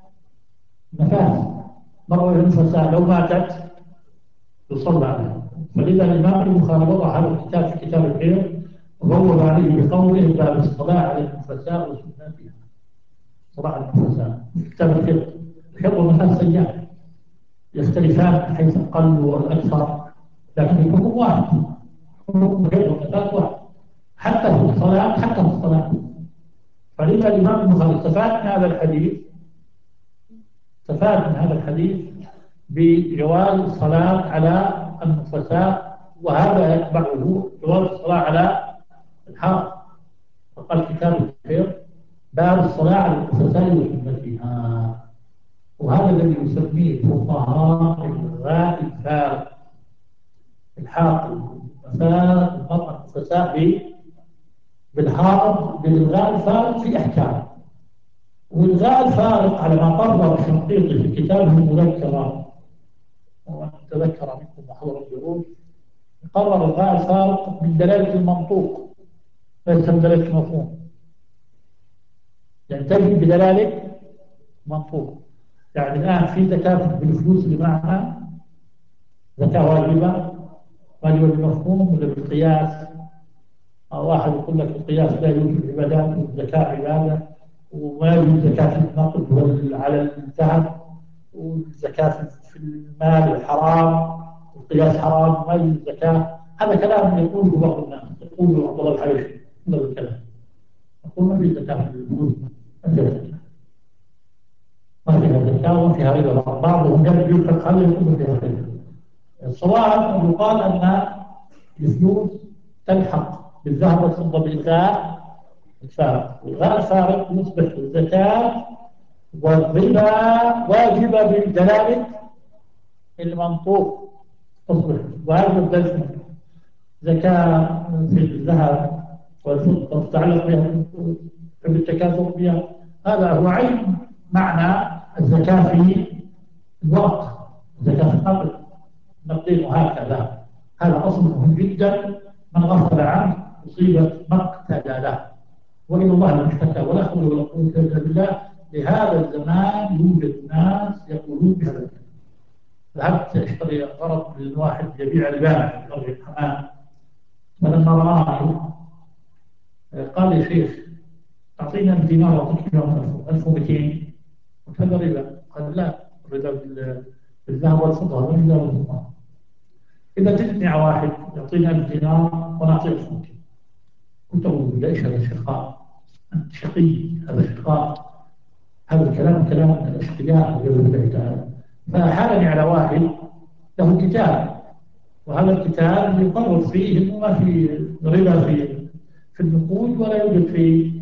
نفاس، مرأة النفساء لو ماتت يصلى عليها. فلذا الإمام البخاري وضع هذا الكتاب في كتاب الحيض وبوب عليه بقوله باب الصلاة على النفساء وسنتها. صلاة على النفساء في كتاب الحيض. الحيض والنفاس سيئان يختلفان من حيث الأقل والأكثر، لكن الحكم واحد، حكم الحيض والنفاس واحد حتى في الصلاة، حتى في الصلاة. فلذا الإمام البخاري استفاد من هذا الحديث، استفاد من هذا الحديث بجواز الصلاة على النفساء، وهذا يتبعه جواز الصلاة على الحائض. فقال كتاب الحيض باب الصلاة على النفساء وسنتها، وهذا الذي يسميه الفقهاء الغاء الفارق. الحائض المرأة النفساء بالحائض بالغاء الفارق في أحكام. والغاء الفارق على ما قرر الشنقيطي في كتابه المذكرة، ومن تذكر منكم وحضر الدروس، قرر الغاء الفارق من دلالة المنطوق ليس من دلالة المفهوم، يعني تجد بدلالة منطوق. يعني الآن في زكاة بالفلوس اللي معها زكاة واجبة، واجبة بالمفهوم ولا بالقياس؟ أو واحد يقول لك القياس لا يوجد عبادات والزكاة عبادة، وما يوجد زكاة النقد على الذهب، والزكاة في المال حرام، والقياس حرام، ما يوجد زكاة. هذا كلام يقوله بعض الناس، يقوله عبد الله الحبشي، هذا الكلام يقول ما في زكاة في الفلوس، ما فيها زكاة، ما فيها زكاة وما فيها ربا. بعضهم قال يوجد خلي يقول ما فيها ربا. الصواب يقال أن الفلوس تلحق بالذهب والفضة بالغاء الفارق، والغاء الفارق يصبح الزكاة والربا واجبة بالدلالة المنطوق، تصبح واجب لازم زكاة في الذهب والفضة تتعلق بها بالتكاثر بها. هذا هو عين معنى الزكاة في الوقت، زكاة النقد، نقدين وهكذا. هذا أصل مهم جدا، من غفل عنه أصيبت مقتدى له، وإلى الله المشتكى، ولا حول ولا قوة إلا بالله. لهذا الزمان يوجد ناس يقولون بهذا الكلام. ذهبت أشتري غرض للواحد يبيع البارح في الحمام، فلما رآني قال لي شيخ أعطينا الدينار وأعطيك يوم 1200 وكذا ربا. قال لا، الربا بالذهب والفضة والربا والفضة. إذا تجد مع واحد يعطينا الدينار ونعطيه 1200. قلت له ليش هذا شقاء؟ أنت شقي، هذا شقاء، هذا الكلام كلام الاشتياق بقول الله تعالى. فحالني على واحد له كتاب، وهذا الكتاب يقرر فيه انه ما في ربا في النقود، ولا يوجد في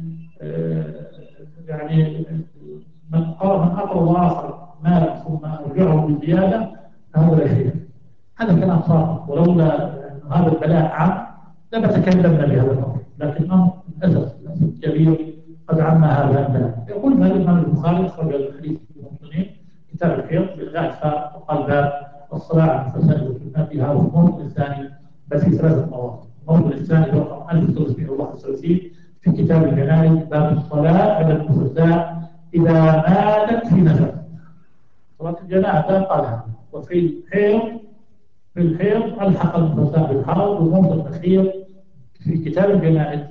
يعني من اقرض اخر مال ثم ارجعه بزياده، هذا لا شيء. هذا كلام صادق، ولولا هذا البلاء عام لما تكلمنا بهذا الامر، لكن الامر للاسف كبير قد عم هذا البلاء. يقول مالك الامام البخاري اخرج الحديث في المسلمين كتاب الحيض بالغاء الفارق، وقال باب الصلاه على الفساد وسنتها. والموضوع الثاني بل في 3 مواضع. الموضوع الثاني رقم 1331 في كتاب الجنائز باب الصلاه على النفساء اذا ماتت في نفس. صلاه الجنازه قالها. وفي الحيض ألحق النفساء بالحائض. والموضع الأخير في كتاب الجنائز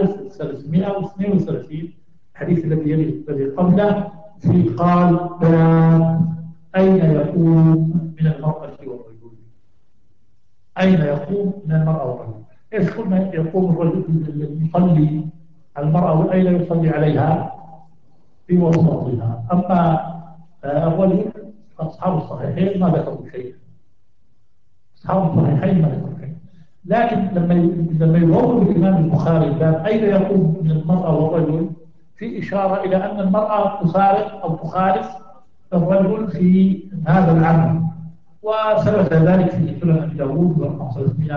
1332 الحديث الذي قبله، في قال أين يقوم من المرأة والرجل؟ أين يقوم من المرأة والرجل؟ إيش قلنا؟ يقوم الرجل يصلي على المرأة، وأين يصلي عليها؟ في وسطها. أما الرجل أصحاب الصحيحين ما ذكروا شيء، أصحاب الصحيحين ما ذكروا شيء. لكن لما يورد الإمام البخاري الباب أين يقوم من المرأة والرجل، في إشارة إلى أن المرأة تفارق أو تخالف الرجل في هذا العمل. وثبت ذلك في سنن أبي داود برقم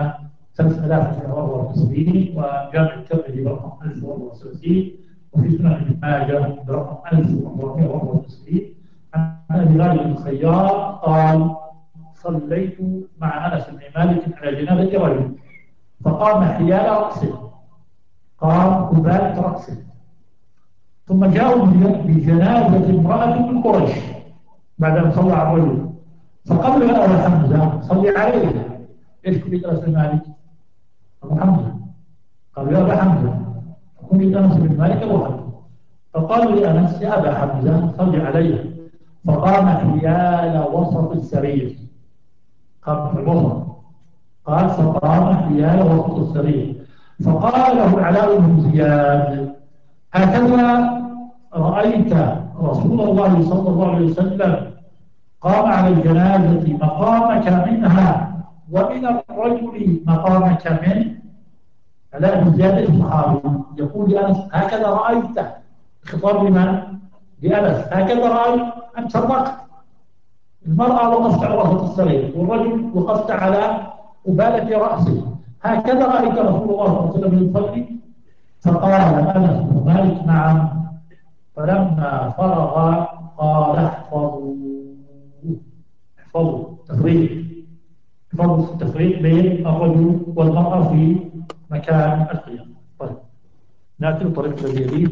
3994، وجامع الترمذي برقم 1034، وفي سنن ابن ماجه برقم 1494 عن أبي غالب بن الخياط قال صليت مع أنس بن مالك على جنازة رجل فقام حيال رأسه قام وبات رأسه. ثم جاءوا بجنازة امرأة من قريش بعد أن صلى على الرجل، فقالوا يا أبا حمزة صلي عليه. إيش كنت أنس بن مالك؟ أبو حمزة. قالوا يا أبا حمزة، كنت أنس بن مالك أبو حمزة. فقالوا لأنس يا أبا حمزة صلي عليه. فقام حيال وسط السرير، قام في الوسط، قال فقام حيال وسط السرير. فقال له العلاء بن زياد هكذا رأيت رسول الله صلى الله عليه وسلم قام على الجنازة مقامك منها ومن الرجل مقامك منه؟ علاء بن زياد الصحابي يقول لأنس هكذا رأيت، خطاب لمن؟ لأنس. هكذا رأيت أم صدقت؟ المرأة وقفت على وسط السرير والرجل وقفت على قبالة رأسه، هكذا رأيت رسول الله صلى الله عليه وسلم يصلي؟ فقال أنس بن مالك نعم. فلما فرغ قال احفظوا، احفظوا التفريق، احفظوا التفريق بين الرجل والمرأة في مكان القيام. طيب نأتي لطريقة الجديد.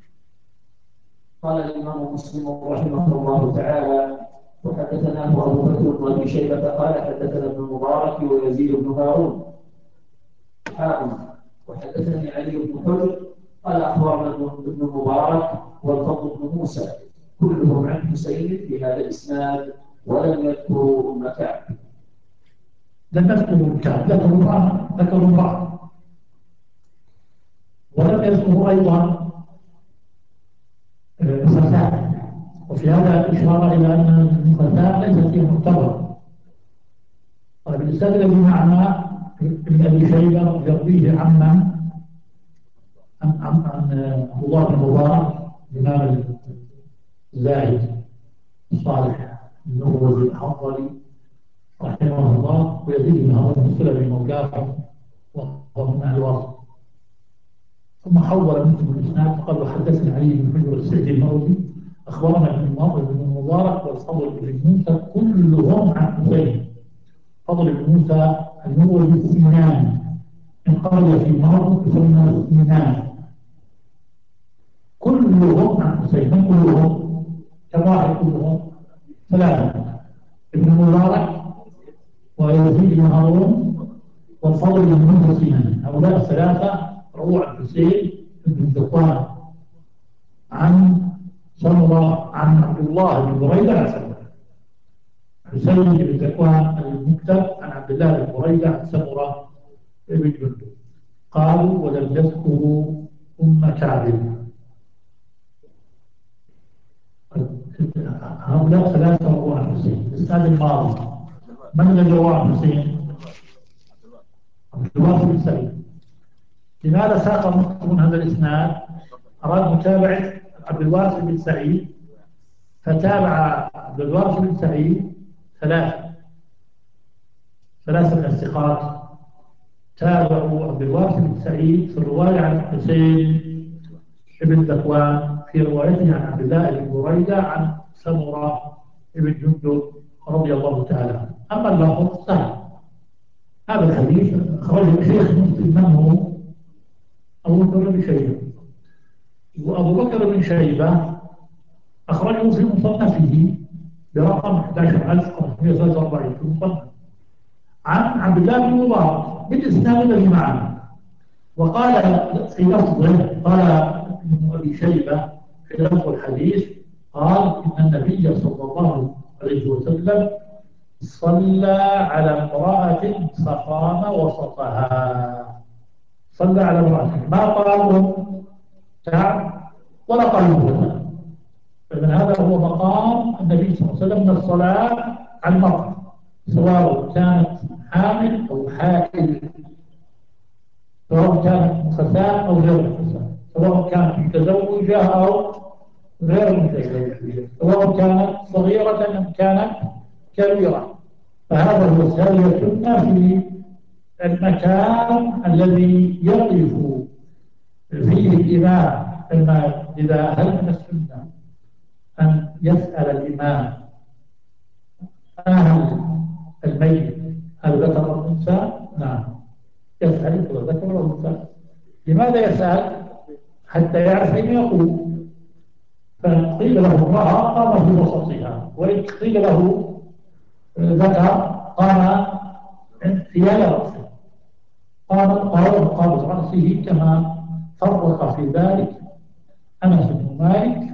قال الإمام مسلم رحمه الله تعالى: وحدثنا أبو بكر بن أبي شيبة قال حدثنا ابن المبارك ويزيد بن هارون وحدثني علي بن حجر قال أخبرنا ابن المبارك والفضل بن موسى كلهم عن حسين بهذا الإسناد ولم يذكروا أم كعب. لم يذكروا كعب، ذكروا بعض، ولم يذكروا أيضا فتاة. وفي هذا إشارة إلى أن الفتاة ليست هي معتبرة. طيب الإسناد الذي معنا ابن أبي شيبة يرويه عن عبد الله بن مبارك الإمام الزاهد الصالح النووي الحنظلي رحمه الله، ويزيد بن هارون السلمي مولاه وهو من أهل الواسط. ثم حول منهم الإسناد فقال وحدثنا علي بن حجر السعدي المروزي أخبرنا ابن المبارك والفضل بن موسى كلهم عن حسين. فضل بن موسى النووي السنان من قرية في مرض تسمى السنان، كلهم عن حسين. من كلهم؟ كم واحد كلهم؟ ثلاثة: ابن المبارك ويزيد بن هارون والفضل بن موسى السنان. هؤلاء الثلاثة رووا عن حسين بن ذكوان عن سمرة عن عبد الله بن بريدة عن سمرة. حسين بن ذكوان المكتب عن عبد الله بن بريدة عن سمرة بن جندب. قالوا ولم يذكروا أم كعب. هؤلاء ثلاثة رووا عن حسين. الإسناد الماضي من الذي روى عن حسين؟ عبد الواسع بن سعيد. لماذا ساق مسلم هذا الإسناد؟ أراد متابعة عبد الواسع بن سعيد، فتابع عبد الواسع بن سعيد ثلاثة من الثقات تابعوا عبد الواسع بن سعيد في الرواية عن حسين بن ذكوان في روايته عن عبد الله بن بريدة عن سمرة بن جندب رضي الله تعالى عنه. أما اللفظ سهل. هذا الحديث أخرجه شيخ مسلم من هو؟ أبو بكر بن شيبة. وأبو بكر بن شيبة أخرجه في مصنفه برقم 11543 في المصنف عن عبد الله بن مبارك بالإسناد الذي معنا. وقال في لفظه، قال ابن أبي شيبة في لفظ الحديث، قال إن النبي صلى الله عليه وسلم صلى على امرأة فقام وسطها. صلى على امرأة، ما قالوا كعب ولا قالوا فتاة. فإذن هذا هو مقام النبي صلى الله عليه وسلم من الصلاة على المرأة، سواء كانت حامل أو حائل، سواء كانت فتاة أو غير فتاة، سواء كانت متزوجة أو غير متزوجة، سواء كانت صغيرة أم كانت كبيرة. فهذا هو ساريتنا في المكان الذي يقف فيه الإمام. إذا هل من السنة أن يسأل الإمام أهل الميت هل ذكر الأنثى؟ نعم، يسأل هل ذكر الأنثى. لماذا يسأل؟ حتى يعرف أين يقول. فقيل له امرأة قام في وسطها، وإن قيل له ذكر قام حيال رأسه، قام مقابل رأسه، كما فرق في ذلك أنس بن مالك،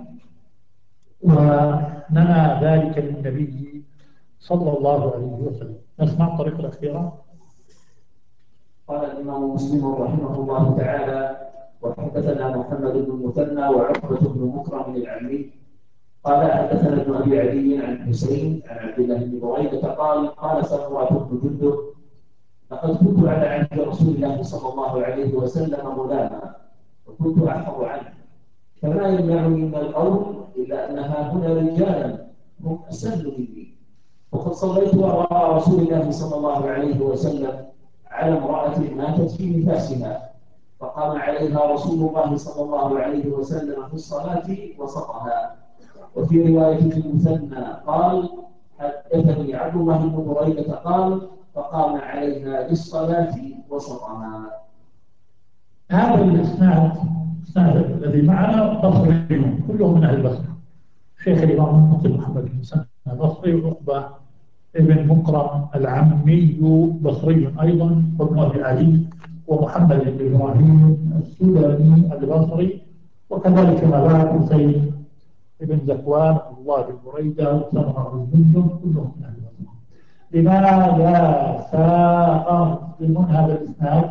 وننى ذلك للنبي صلى الله عليه وسلم. نسمع الطريقة الأخيرة. قال الإمام مسلم رحمه الله تعالى: وحدثنا محمد بن المثنى وعقبة بن مكرم العمي قال حدثنا ابن أبي عدي عن حسين عن عبد الله بن بريدة قال سمرة بن جندب: لقد كنت على عهد رسول الله صلى الله عليه وسلم غلاما وكنت أحفظ عنه، فما يمنعني من القول إلا أنها هنا رجالا هم أسن مني، وقد صليت وراء رسول الله صلى الله عليه وسلم على امرأة ماتت في نفاسها، فقام عليها رسول الله صلى الله عليه وسلم في الصلاة وسطها. وفي رواية في المثنى قال: حدثني عبد الله بن بريدة قال: فقام عليها للصلاة وسطها. هذا الإسناد الذي معنا بصري، كلهم من أهل البصرة. شيخ الإمام مسلم محمد بن سنة بصري، وعقبة ابن مكرم العمي بصري أيضا، وابن أبي علي ومحمد بن إبراهيم السوداني البصري، وكذلك مبارك حسين ابن زكوان عبد الله بن بريدة وسمرة بن جندب، كلهم من أهل البصرة. لماذا ساق مسلم هذا الإسناد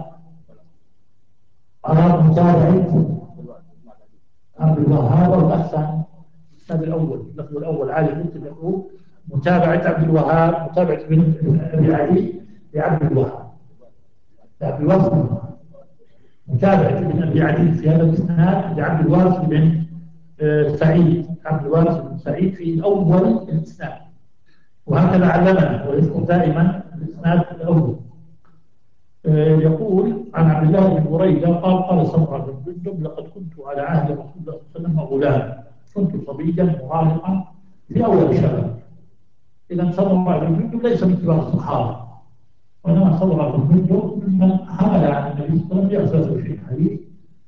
على متابعة عبد الوهاب الأحسن؟ الإسناد الأول، اللفظ الأول علي مسلم يقول: متابعة عبد الوهاب، متابعة ابن أبي علي لعبد الوهاب، لعبد الوهاب، متابعة ابن أبي علي في هذا الإسناد لعبد الوارث بن سعيد، عبد الوارث بن سعيد في أول الإسناد. وهكذا علمنا ويذكر دائما الإسناد الأول. يقول عن عبد الله بن بريدة قال سمرة بن جندب: لقد كنت على عهد رسول الله صلى الله عليه وسلم غلاما، كنت صبيا مراهقا في أول شباب. إذا سمرة بن جندب ليس من كبار الصحابة، وإنما سمرة بن جندب ممن حمل عن النبي صلى الله عليه وسلم يأسس في الحديث،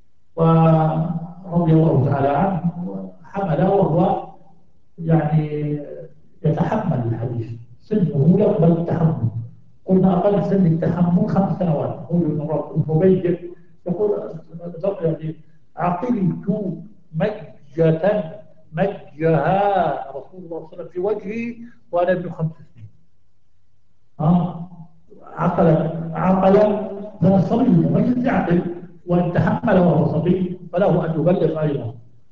ورضي الله تعالى عنه، حمل وهو يعني يتحمل الحديث، سنه يقبل التحمل. قلنا أقل سن التحمل 5 سنوات. يقول ابن ربيع يقول: يعني عقلت مجة مجها رسول الله صلى الله عليه وسلم في وجهي وأنا ابن 5 سنين. عقل فالصبي مميز يعقل، وإن تحمل وهو صبي فله أن يبلغ أيضا،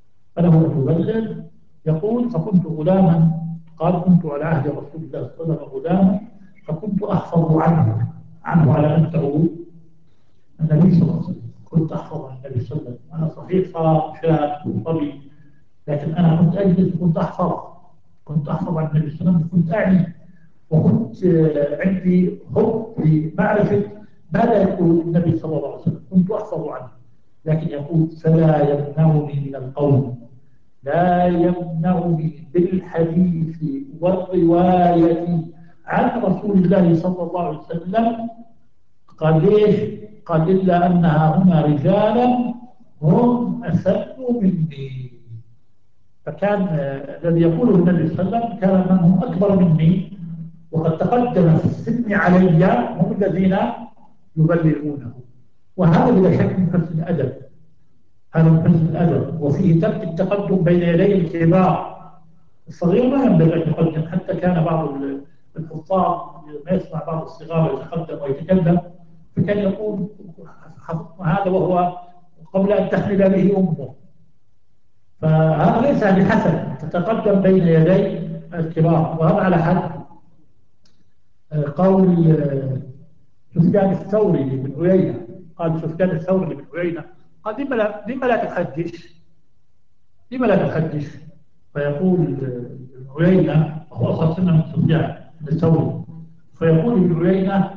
يقول: فكنت غلاما، قال: كنت على عهد رسول الله صلى الله عليه وسلم غلاما، فكنت أحفظ عنه على أن تعود النبي صلى الله عليه وسلم. كنت أحفظ عن النبي صلى الله عليه وسلم، أنا صحيح شاب صبي، لكن أنا كنت أجلس وكنت أحفظ عن النبي صلى الله عليه وسلم، كنت أعني، وكنت عندي حب لمعرفة ماذا يقول النبي صلى الله عليه وسلم، كنت أحفظ عنه. لكن يقول: فلا يمنعني من القول، لا يمنعني بالحديث والرواية عن رسول الله صلى الله عليه وسلم. قال ليش؟ قال: إلا أنها هنا رجالا هم أسن مني. فكان الذي يقوله النبي صلى الله عليه وسلم كان من هم أكبر مني وقد تقدم في السن علي هم الذين يبلغونه. وهذا بلا شك من حسن الأدب، هذا من حسن الأدب، وفيه ترك التقدم بين يدي الكبار. الصغير ما ينبغي أن يقدم، حتى كان بعض الحفاظ ما يسمع بعض الصغار يتقدم ويتكلم، فكان يقول: حفظنا هذا وهو قبل أن تحمل به أمه. فهذا ليس بحسن تتقدم بين يدي الكبار. وهذا على حد قول سفيان الثوري بن عيينة. قال سفيان الثوري بن عيينة: قال: لما لا تحدث؟ فيقول ابن عيينة، وهو أصلا سنة من سفيان الثوري، فيقول ابن عيينة: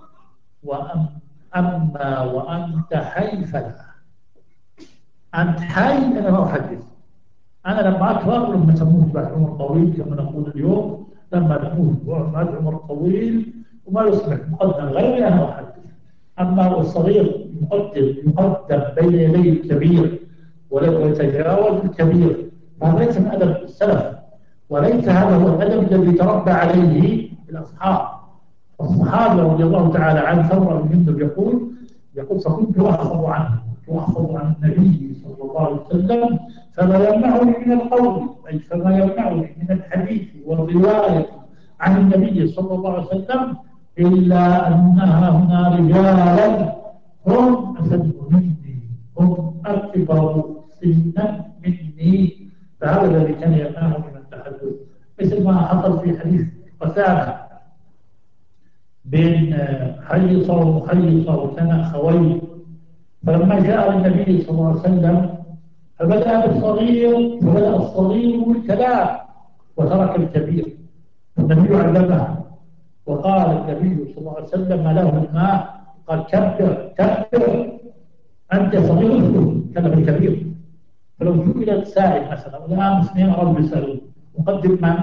أما وأنت حي فلا. أنت حي أنا ما أحدث. أنا لما أكبر، لما تموت بعد عمر طويل كما نقول اليوم، لما تموت بعد عمر طويل وما يصبح مقدم غيري، أنا أحدث. أما الصغير يقدم بين يدي الكبير ويتجاوز الكبير. هذا ليس من أدب السلف، وليس هذا هو الأدب الذي تربى عليه الأصحاب. الصحابة رضي الله تعالى عنه ثور بن جندب يقول فكنت أحفظ عن النبي صلى الله عليه وسلم فما يمنعني من القول، أي فما يمنعني من الحديث والرواية عن النبي صلى الله عليه وسلم إلا أنها هنا رجالا هم أشد مني، هم أكبر سنا مني، فهذا الذي كان يمنعه من التحدث. مثل ما حصل في حديث قتادة بين حيصة ومحيصة وكان أخوين، فلما جاء النبي صلى الله عليه وسلم فبدأ الصغير بالكلام وترك الكبير. النبي علمه وقال النبي صلى الله عليه وسلم له الماء قال كبر أنت صغير كلم الكبير. فلو سئل السائل مثلا الآن اثنين رجل يسألون مقدم من؟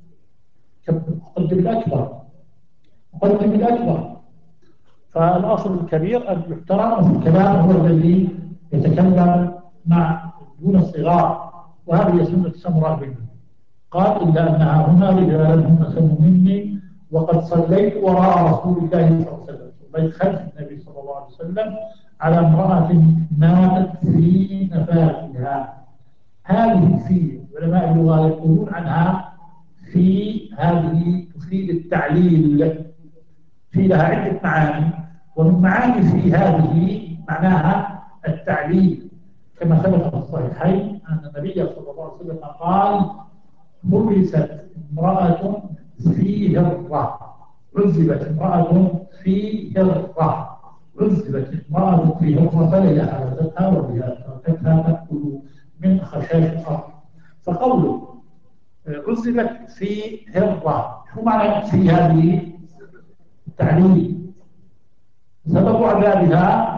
مقدم الأكبر. فالأصل الكبير أن يحترم في الكلام هو الذي يتكلم مع دون الصغار، وهذه سنة سمراء بن قال إلا أنها هنا رجالا هم أسن مني وقد صليت وراء رسول الله صلى الله عليه وسلم، صليت خلف النبي صلى الله عليه وسلم على امرأة ماتت في نفاسها. هذه في علماء اللغة يقولون عنها في هذه تفيد التعليل، في لها عدة معاني، ومن معاني في هذه معناها التعليل، كما ثبت في الصحيحين أن النبي صلى الله عليه وسلم قال بُعثت امرأة في هرة، عذبت امرأة في هرة، عذبت امرأة في هرة فليلة حرزتها وبها تركتها تأكل من خشاش الأرض. فقوله عذبت في هرة، شو معنى في هذه التعليل؟ سبب عذابها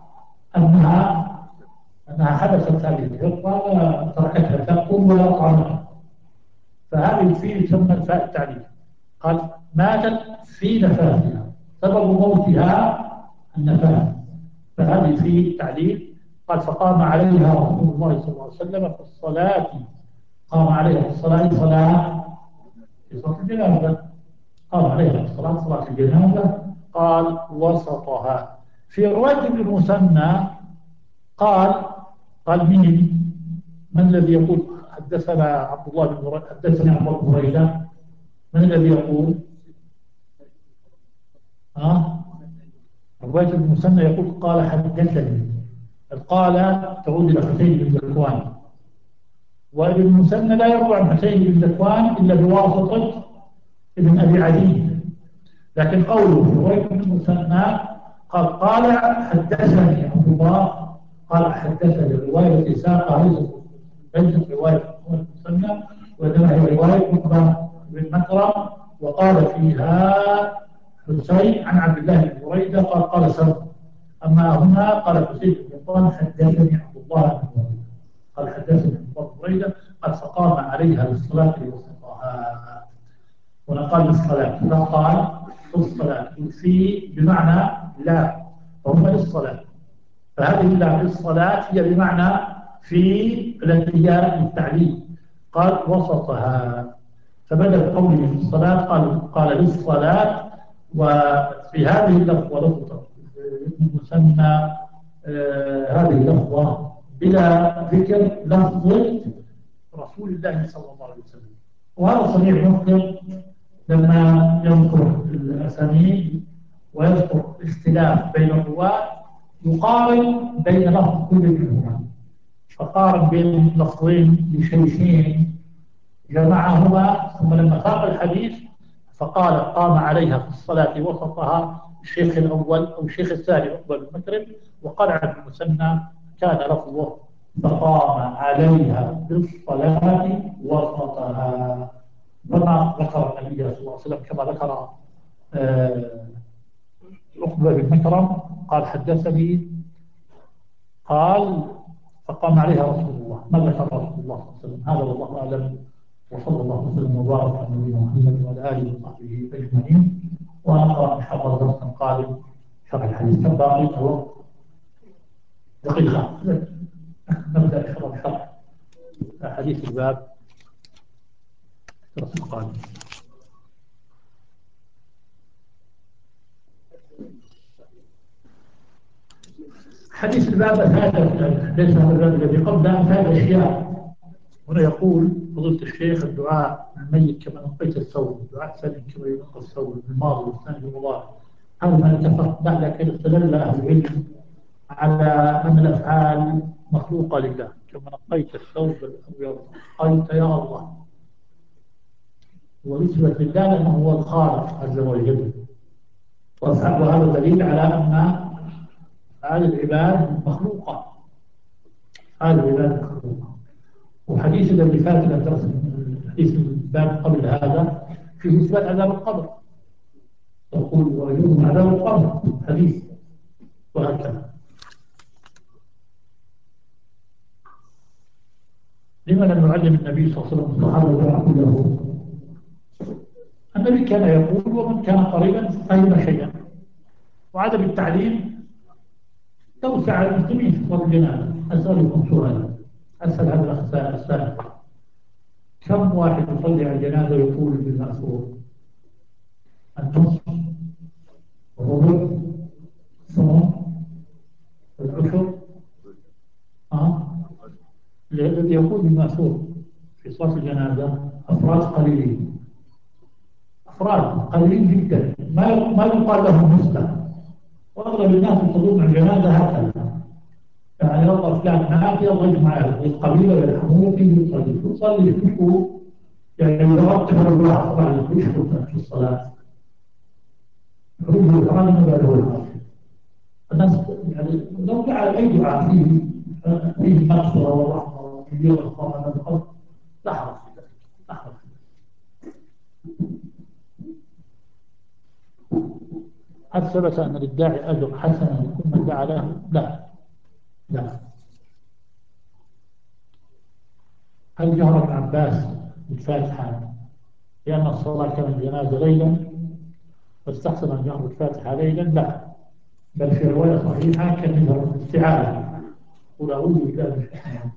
أنها حدثت هذه الهرة تركتها تأكل ولا طعمها، فهذه الفيل يسمى الفاء التعليل. قال ماتت في نفاسها، سبب موتها النفاس، فهذه فيه التعليل. قال فقام عليها رسول الله صلى الله عليه وسلم في الصلاة، قام عليها في الصلاة في صلاة الجنازة، قام عليها في الصلاة صلاة الجنازة، قال وسطها. في رواية ابن المثنى قال من الذي يقول حدثنا عبد الله بن بريدة حدثني عبد الله بن بريدة، من الذي يقول؟ رواية ابن المثنى يقول قال حدثني، قال تعود إلى حسين بن ذكوان، وابن المثنى لا يروي عن حسين بن ذكوان إلا بواسطة ابن أبي عدي، لكن قوله في رواية ابن المثنى قال حدثني عبد الله، قال حدثني رواية ساقة ليست رواية المثنى وإنما هي رواية مكرم بن مكرم، وقال فيها حسين عن عبد الله بن بريدة قال سرد. أما هنا قال حسين بن قال حدثني عبد الله بن بريدة، قال حدثني عبد الله بن بريدة قد فقام عليها للصلاة وسطها. هنا قال للصلاة، فقال للصلاة في بمعنى لا، وهم للصلاة، فهذه لا في الصلاة هي بمعنى في التي هي للتعليم. قال وسطها، فبدأ قوله في الصلاة قال للصلاة. وفي هذه اللفظة لفظة مسمى هذه اللفظة بلا ذكر لفظة رسول الله صلى الله عليه وسلم، وهذا صحيح مسلم لما يذكر الأسانيد ويذكر اختلاف بين الرواة يقارن بين لفظ كل منهما، فقارن بين لفظين لشيخين جمعهما، ثم لما ساق الحديث فقال قام عليها في الصلاة وسطها الشيخ الأول أو الشيخ الثاني عقبة بن مكرم، وقال عن المثنى كان لفظه فقام عليها في الصلاة وسطها، كما ذكر النبي صلى الله عليه وسلم كما ذكر عقبة بن مكرم قال حدثني قال فقام عليها رسول الله، ما ذكر رسول الله صلى الله عليه وسلم. هذا والله أعلم، وصلى الله وسلم وبارك على نبينا محمد وعلى آله وصحبه أجمعين. وأنا أقرأ إن شاء الله درسا قادم شرح الحديث. كم باقي الوقت؟ دقيقة نبدأ شرح حديث الباب الدرس القادم. حديث الباب هذا ليس هذا الباب الذي قبله هذا أشياء. هنا يقول فضيلة الشيخ الدعاء الميت كما نقيت الثوب، دعاء الثاني كما ينقى الثوب بالماضي والثاني بالمضارع. هذا ما اتفق بعد كده استدل أهل العلم على أن الأفعال مخلوقة لله، كما نقيت الثوب الأبيض قلت يا الله، ونسبة لله لأنه هو الخالق عز وجل، وهذا دليل على أن أفعال العباد مخلوقة، أفعال العباد مخلوقة. وحديث الذي فات الدرس حديث الباب قبل هذا في إثبات عذاب القبر، يقول ويجوز عذاب القبر حديث، وهكذا. لما لم يعلم النبي صلى الله عليه وسلم الصحابة كله؟ النبي كان يقول ومن كان قريبا فهم شيئا، وعدم التعليم توسع المسلمين في صلاة الجنازة. أسألكم سؤالا، أسأل هذا السائل، كم واحد يصلي على الجنازة يقول بالمأثور؟ النصف، الربع، الثمن، العشر، الذي يقول بالمأثور في صلاة الجنازة أفراد قليلين، أفراد قليلين جدا، ما يقال لهم نسبة. وأغلب الناس يصلون على الجنازة هكذا، يعني يلا فلان مات يلا يجمع القبيلة يلحموه فيه يصلي يشوفوا، يعني يرتب الله طبعا يشوفوا في الصلاة يقولوا القرآن ما بعده الناس. يعني لو فعل أي دعاء فيه المغفرة والرحمة وفيه القرآن من الخلق لا حرج، لا حرج. هل ثبت أن للداعي أجر حسنا لكل من دعا له؟ لا، لا. هل جهر ابن عباس بالفاتحة لأن الصلاة كانت جنازة ليلا واستحسن أن يجهر بالفاتحة ليلا؟ لا، بل في رواية صحيحة كان يجهر بالاستعاذة قل أعوذ بالله من الشيطان.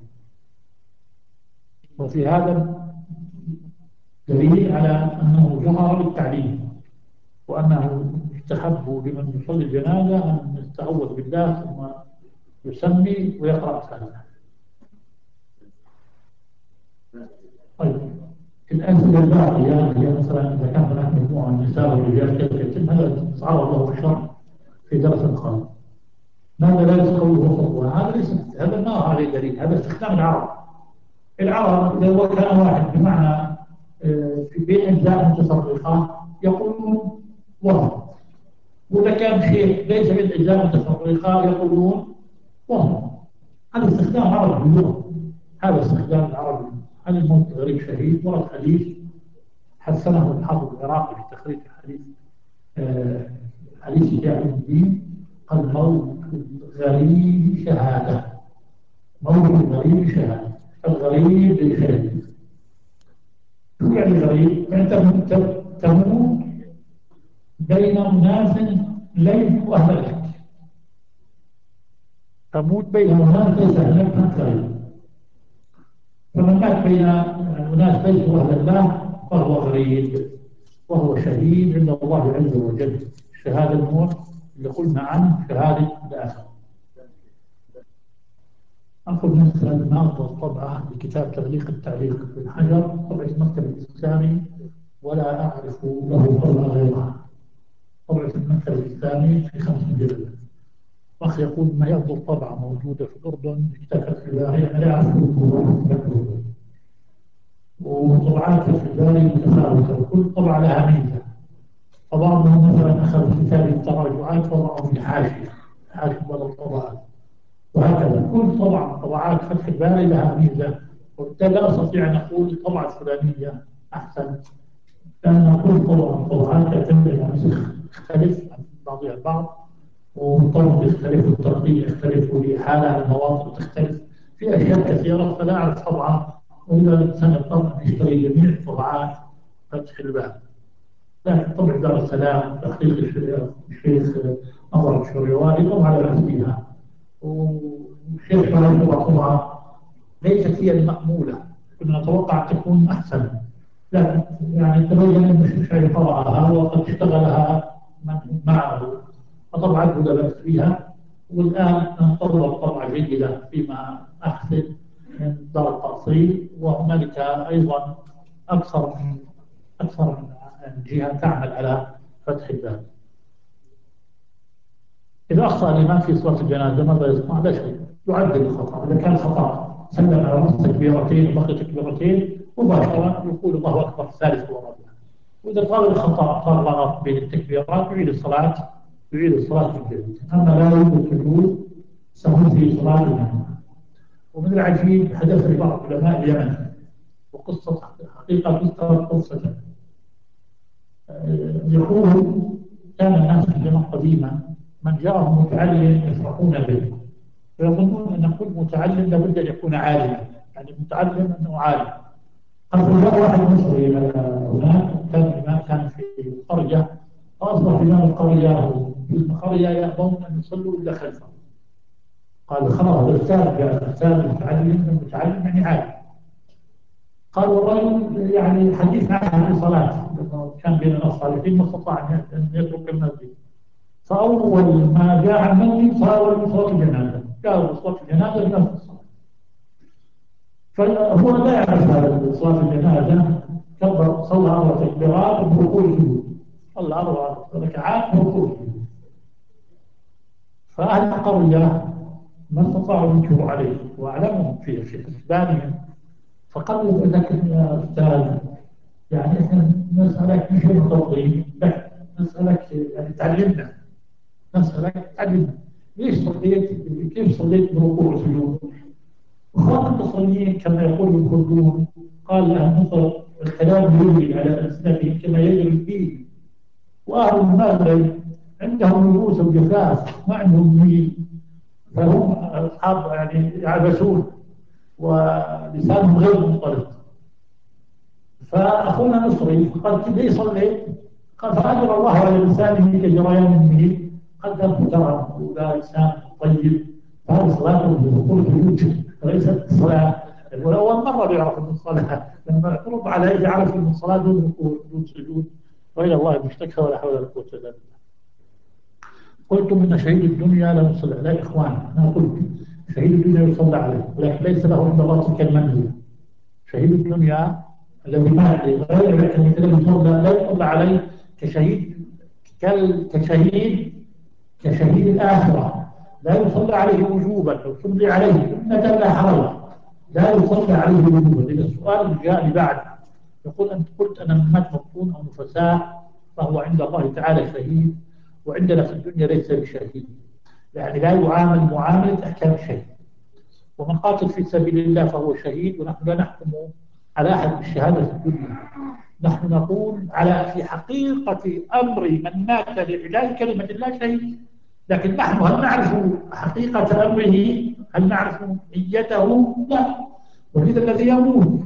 وفي هذا دليل على أنه جهر بالتعليم، وأنه يستحب لمن يصلي الجنازة أن يستعوذ بالله ثم يسمي ويقرأ الفاتحة. طيب الأسئلة الباقية هي مثلا إذا كان هناك مجموعة من النساء والرجال كيف يتم هذا؟ صار الله الشرع في درس خاص. ماذا لا يتقوله خطوة؟ هذا ليس، هذا ما عليه دليل، هذا استخدام العرب. العرب إذا كان واحد بمعنى في بين أجزاء متفرقة يقولون وهم، وإذا كان شيء ليس بين أجزاء متفرقة يقولون وهم. هذا استخدام عربي باللغة، هذا استخدام العربي. هذا الموت غريب شديد. ورد حديث حسنه الحافظ العراقي في تخريج حديث حديث شجاع الدين، قال موت غريب شهادة، موت غريب شهادة. الغريب للشهيد. شو يعني غريب؟ أنت تموت بين أناس ليسوا أهلك، تموت بين أناس ليس أهلك غريب. فمن مات بين أناس ليسوا أهل الله فهو غريب، وهو شهيد عند الله عز وجل. الشهادة الموت اللي قلنا عنه شهادة الآخر. أخذ نسأل ما أفضل طبعة لكتاب تغليق التعليق بن حجر، طبعة المكتب الإسلامي، ولا أعرف له طبعة غيرها. طبعة المكتب الإسلامي في 5 مجلد. أخ يقول ما أفضل طبعة موجودة في الأردن كتاب فتح الباري، أنا لا أعرف وطبعات فتح الباري متفاوتة وكل طبعة لها ميزة. فبعضهم مثلا أخذ كتاب التراجعات وضعه بالحاشية، حاشية ولا الطبعات، وهكذا. كل طبعات فتح الباري لها ميزة، وبالتالي لا أستطيع أن أقول الطبعة الفلانية أحسن، لأن كل طبعات تعتمد على نسخ تختلف عن بعضها البعض، والطرق يختلف والترقيم يختلف والإحالة المواطن تختلف في أشياء كثيرة. فلا أعرف طبعا، وإذا سنة طبعا نشتري جميع طبعات فتح الباري. لكن طبع دار السلام تحقيق الشيخ نظر الشريواني طبعا لا بأس بها، الشيخ رحمه الله ليست هي المأمولة، كنا نتوقع أن تكون أحسن، لكن يعني تبين أن الشيخ قرأها وقد اشتغلها من معه، فطبعا لا بأس فيها. والآن ننتظر الطبعة جيدة فيما أحسن من دار التأصيل، وهنالك أيضا أكثر من جهة تعمل على فتح الباب. إذا أخطأ الإمام في صلاة الجنازة ماذا يصنع؟ لا شيء، يعدل الخطأ. إذا كان خطأ سلم على نص تكبيرتين وبقي تكبيرتين مباشرة يقول الله أكبر الثالث والرابع. وإذا طال الخطأ فرغ بين التكبيرات يعيد الصلاة من جديد. أما لا يوجد حدود سهول في صلاة الجنازة. ومن العجيب حدث لبعض علماء اليمن، وقصة حقيقة قصة يقول كان الناس في اليمن قديما من جاءهم متعلم يفرحون به، ويظنون أن كل متعلم لابد أن يكون عالما، يعني متعلم أنه عالم. قال جاء واحد مصري هناك، كان الإمام كان في قرية، فأصبح إمام القرية في القرية يأبون أن يصلوا إلا خلفه. قال خلاص الأستاذ المتعلم يعني عالم. قال والرجل يعني حديث عن الصلاة كان بين الصالحين ما استطاع أن يترك المسجد، فأول ما جاء المسجد صار صلاة الجنازة، جاءوا صلاة الجنازة بنفس الصلاة. فهو لا يعرف هذا صلاة الجنازة، كبر صلى 4 تكبيرات بركوع السجود، صلى 4 ركعات بركوع السجود. فأهل القرية ما استطاعوا ينكروا عليه وأعلمهم في حسبانهم، فقالوا لكن يا أستاذ يعني احنا نسألك مش متوضئين، لا نسألك يعني تعلمنا، نسألك تعلمنا ليش صليت، كيف صليت بركوع وسجود؟ وخاطب المصلين كما يقول الكردون قال أهل مصر الكلام يجري على ألسنتهم كما يجري الفيل، وأهل المغرب عندهم نفوس وجفاف ما عندهم ميل، فهم أصحاب يعني يعبثون ولسانهم غير منطلق. فأخونا مصري قال ليه صليت؟ قال فأجر الله على لسانه كجريان النيل، قد محترم ولا لسان طيب، فهذه صلاة بدخول البيوت وليست صلاة. أول مرة بيعرف أن الصلاة لما اعترض عليه يعرف أن الصلاة دون ركوع دون سجود، وإلى الله المشتكى ولا حول ولا قوة إلا بالله. قلتم إن شهيد الدنيا لا يصلى عليه. لا إخوان، أنا قلت شهيد الدنيا يصلى عليه ولكن ليس له عند الله تلك المنزلة. شهيد الدنيا الذي مات غير الذي لا يصلى عليه كشهيد، كشهيد الآخرة لا يصلى عليه وجوبا، لو صلي عليه سنة لا حرج، لا يصلى عليه وجوبا. لأن السؤال اللي جاء لي بعد يقول أنت قلت أنا مات مبطون أو نفساء فهو عند الله تعالى شهيد، وعندنا في الدنيا ليس بشهيد، يعني لا يعامل معاملة أحكام الشهيد. ومن قاتل في سبيل الله فهو شهيد، ونحن لا نحكم على أحد بالشهادة في الدنيا، نحن نقول على في حقيقة أمر من مات لإعلاء كلمة الله شهيد. لكن نحن هل نعرف حقيقة أمره؟ هل نعرف نيته؟ لا. وإذا الذي يموت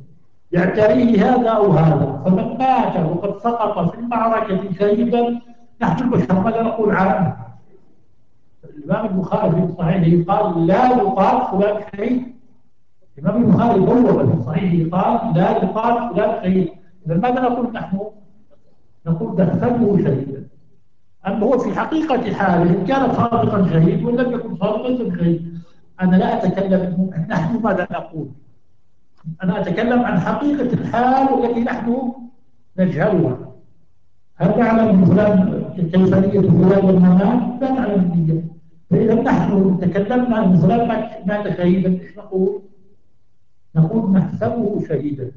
يعتريه هذا أو هذا، فمن مات وقد سقط في المعركة شهيدا نحن البشر ماذا نقول عنه؟ الإمام البخاري في صحيحه قال لا يقال فلان شهيد. الإمام البخاري بوّب في صحيحه قال لا يقال فلان شهيد. إذا ماذا نقول نحن؟ نقول نحسبه شهيدا. أما هو في حقيقة حاله إن كان صادقا شهيد وإن لم يكن صادقا شهيد. أنا لا أتكلم نحن ماذا نقول، أنا أتكلم عن حقيقة الحال التي نحن نجهلها. هل نعلم فلان كيفية فلان لما مات؟ لا نعلم النية. فإذا نحن تكلمنا عن فلان مات شهيدا إيش نقول؟ نقول نحسبه شهيدا،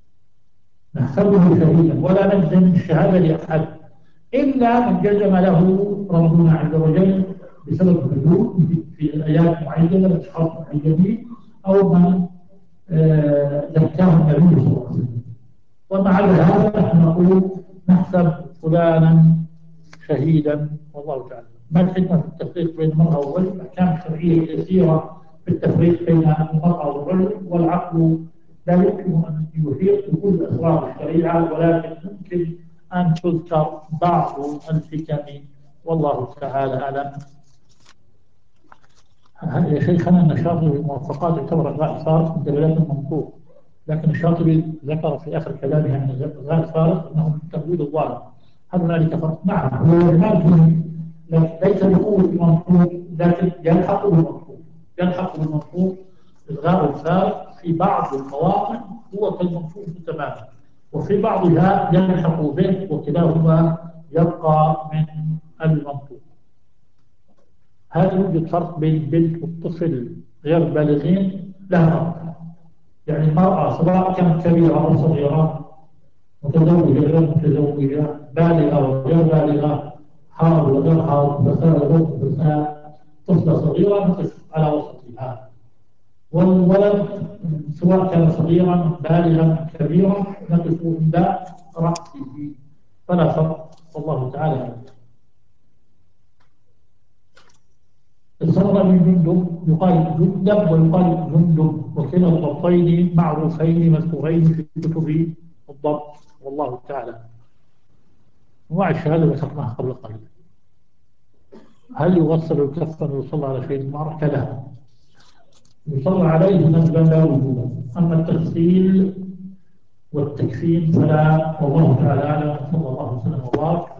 نحسبه شهيدا ولا نجزم الشهادة لأحد إلا من جزم له ربنا عز وجل بسبب حدود في آيات معينة لأشخاص معينين، أو من ذكاه النبي صلى الله عليه وسلم. ومع هذا نحن نقول نحسب فلانا شهيدا والله تعالى. ما الحكمة في التفريق بين المرأة والرجل؟ الأحكام الشرعية كثيرة في التفريق بين المرأة والرجل، والعقل لا يمكن أن يحيط بكل أسرار الشريعة، ولكن ممكن أن تذكر بعض الحكم والله تعالى أعلم. يا شيخنا أن الشاطبي الموفقات يعتبر غاء فارق من دلالات المنطوق، لكن الشاطبي ذكر في آخر كلامه أن غاء فارق أنه من تأويل الظالم. هل هنالك فرق؟ نعم، هو يمال ليس بقوة المنطوق، لكن يلحق بالمنطوق، يلحق بالمنطوق. إلغاء الفارق في بعض المواطن هو كالمنطوق تماما، وفي بعضها يلحق به، وكلاهما يبقى من المنطوق. هل يوجد فرق بين البنت والطفل غير بالغين؟ لا فرق. يعني المرأة سواء كانت كبيرة أو صغيرة، متزوجة غير متزوجة، بالغة وغير بالغة، حاضر وغير حاضر، فساد وغير فساد، طفلة صغيرة نقف على وسطها، والولد سواء كان صغيرا بالغا كبيرا نقف عند رأسه، فلا فرق، والله تعالى أعلم. الصورة من جندب يقال جندب ويقال جندب، وكلا الضبطين معروفين مذكورين في كتب الضبط، والله تعالى. ومع الشهادة ذكرناها قبل قليل. هل يغسل الكفن ويصلى على شيء المعركة؟ كلا يصلى عليه ندبا لا وجوبا، أما التغسيل والتكفين فلا، والله تعالى أعلم، صلى الله عليه وسلم وبارك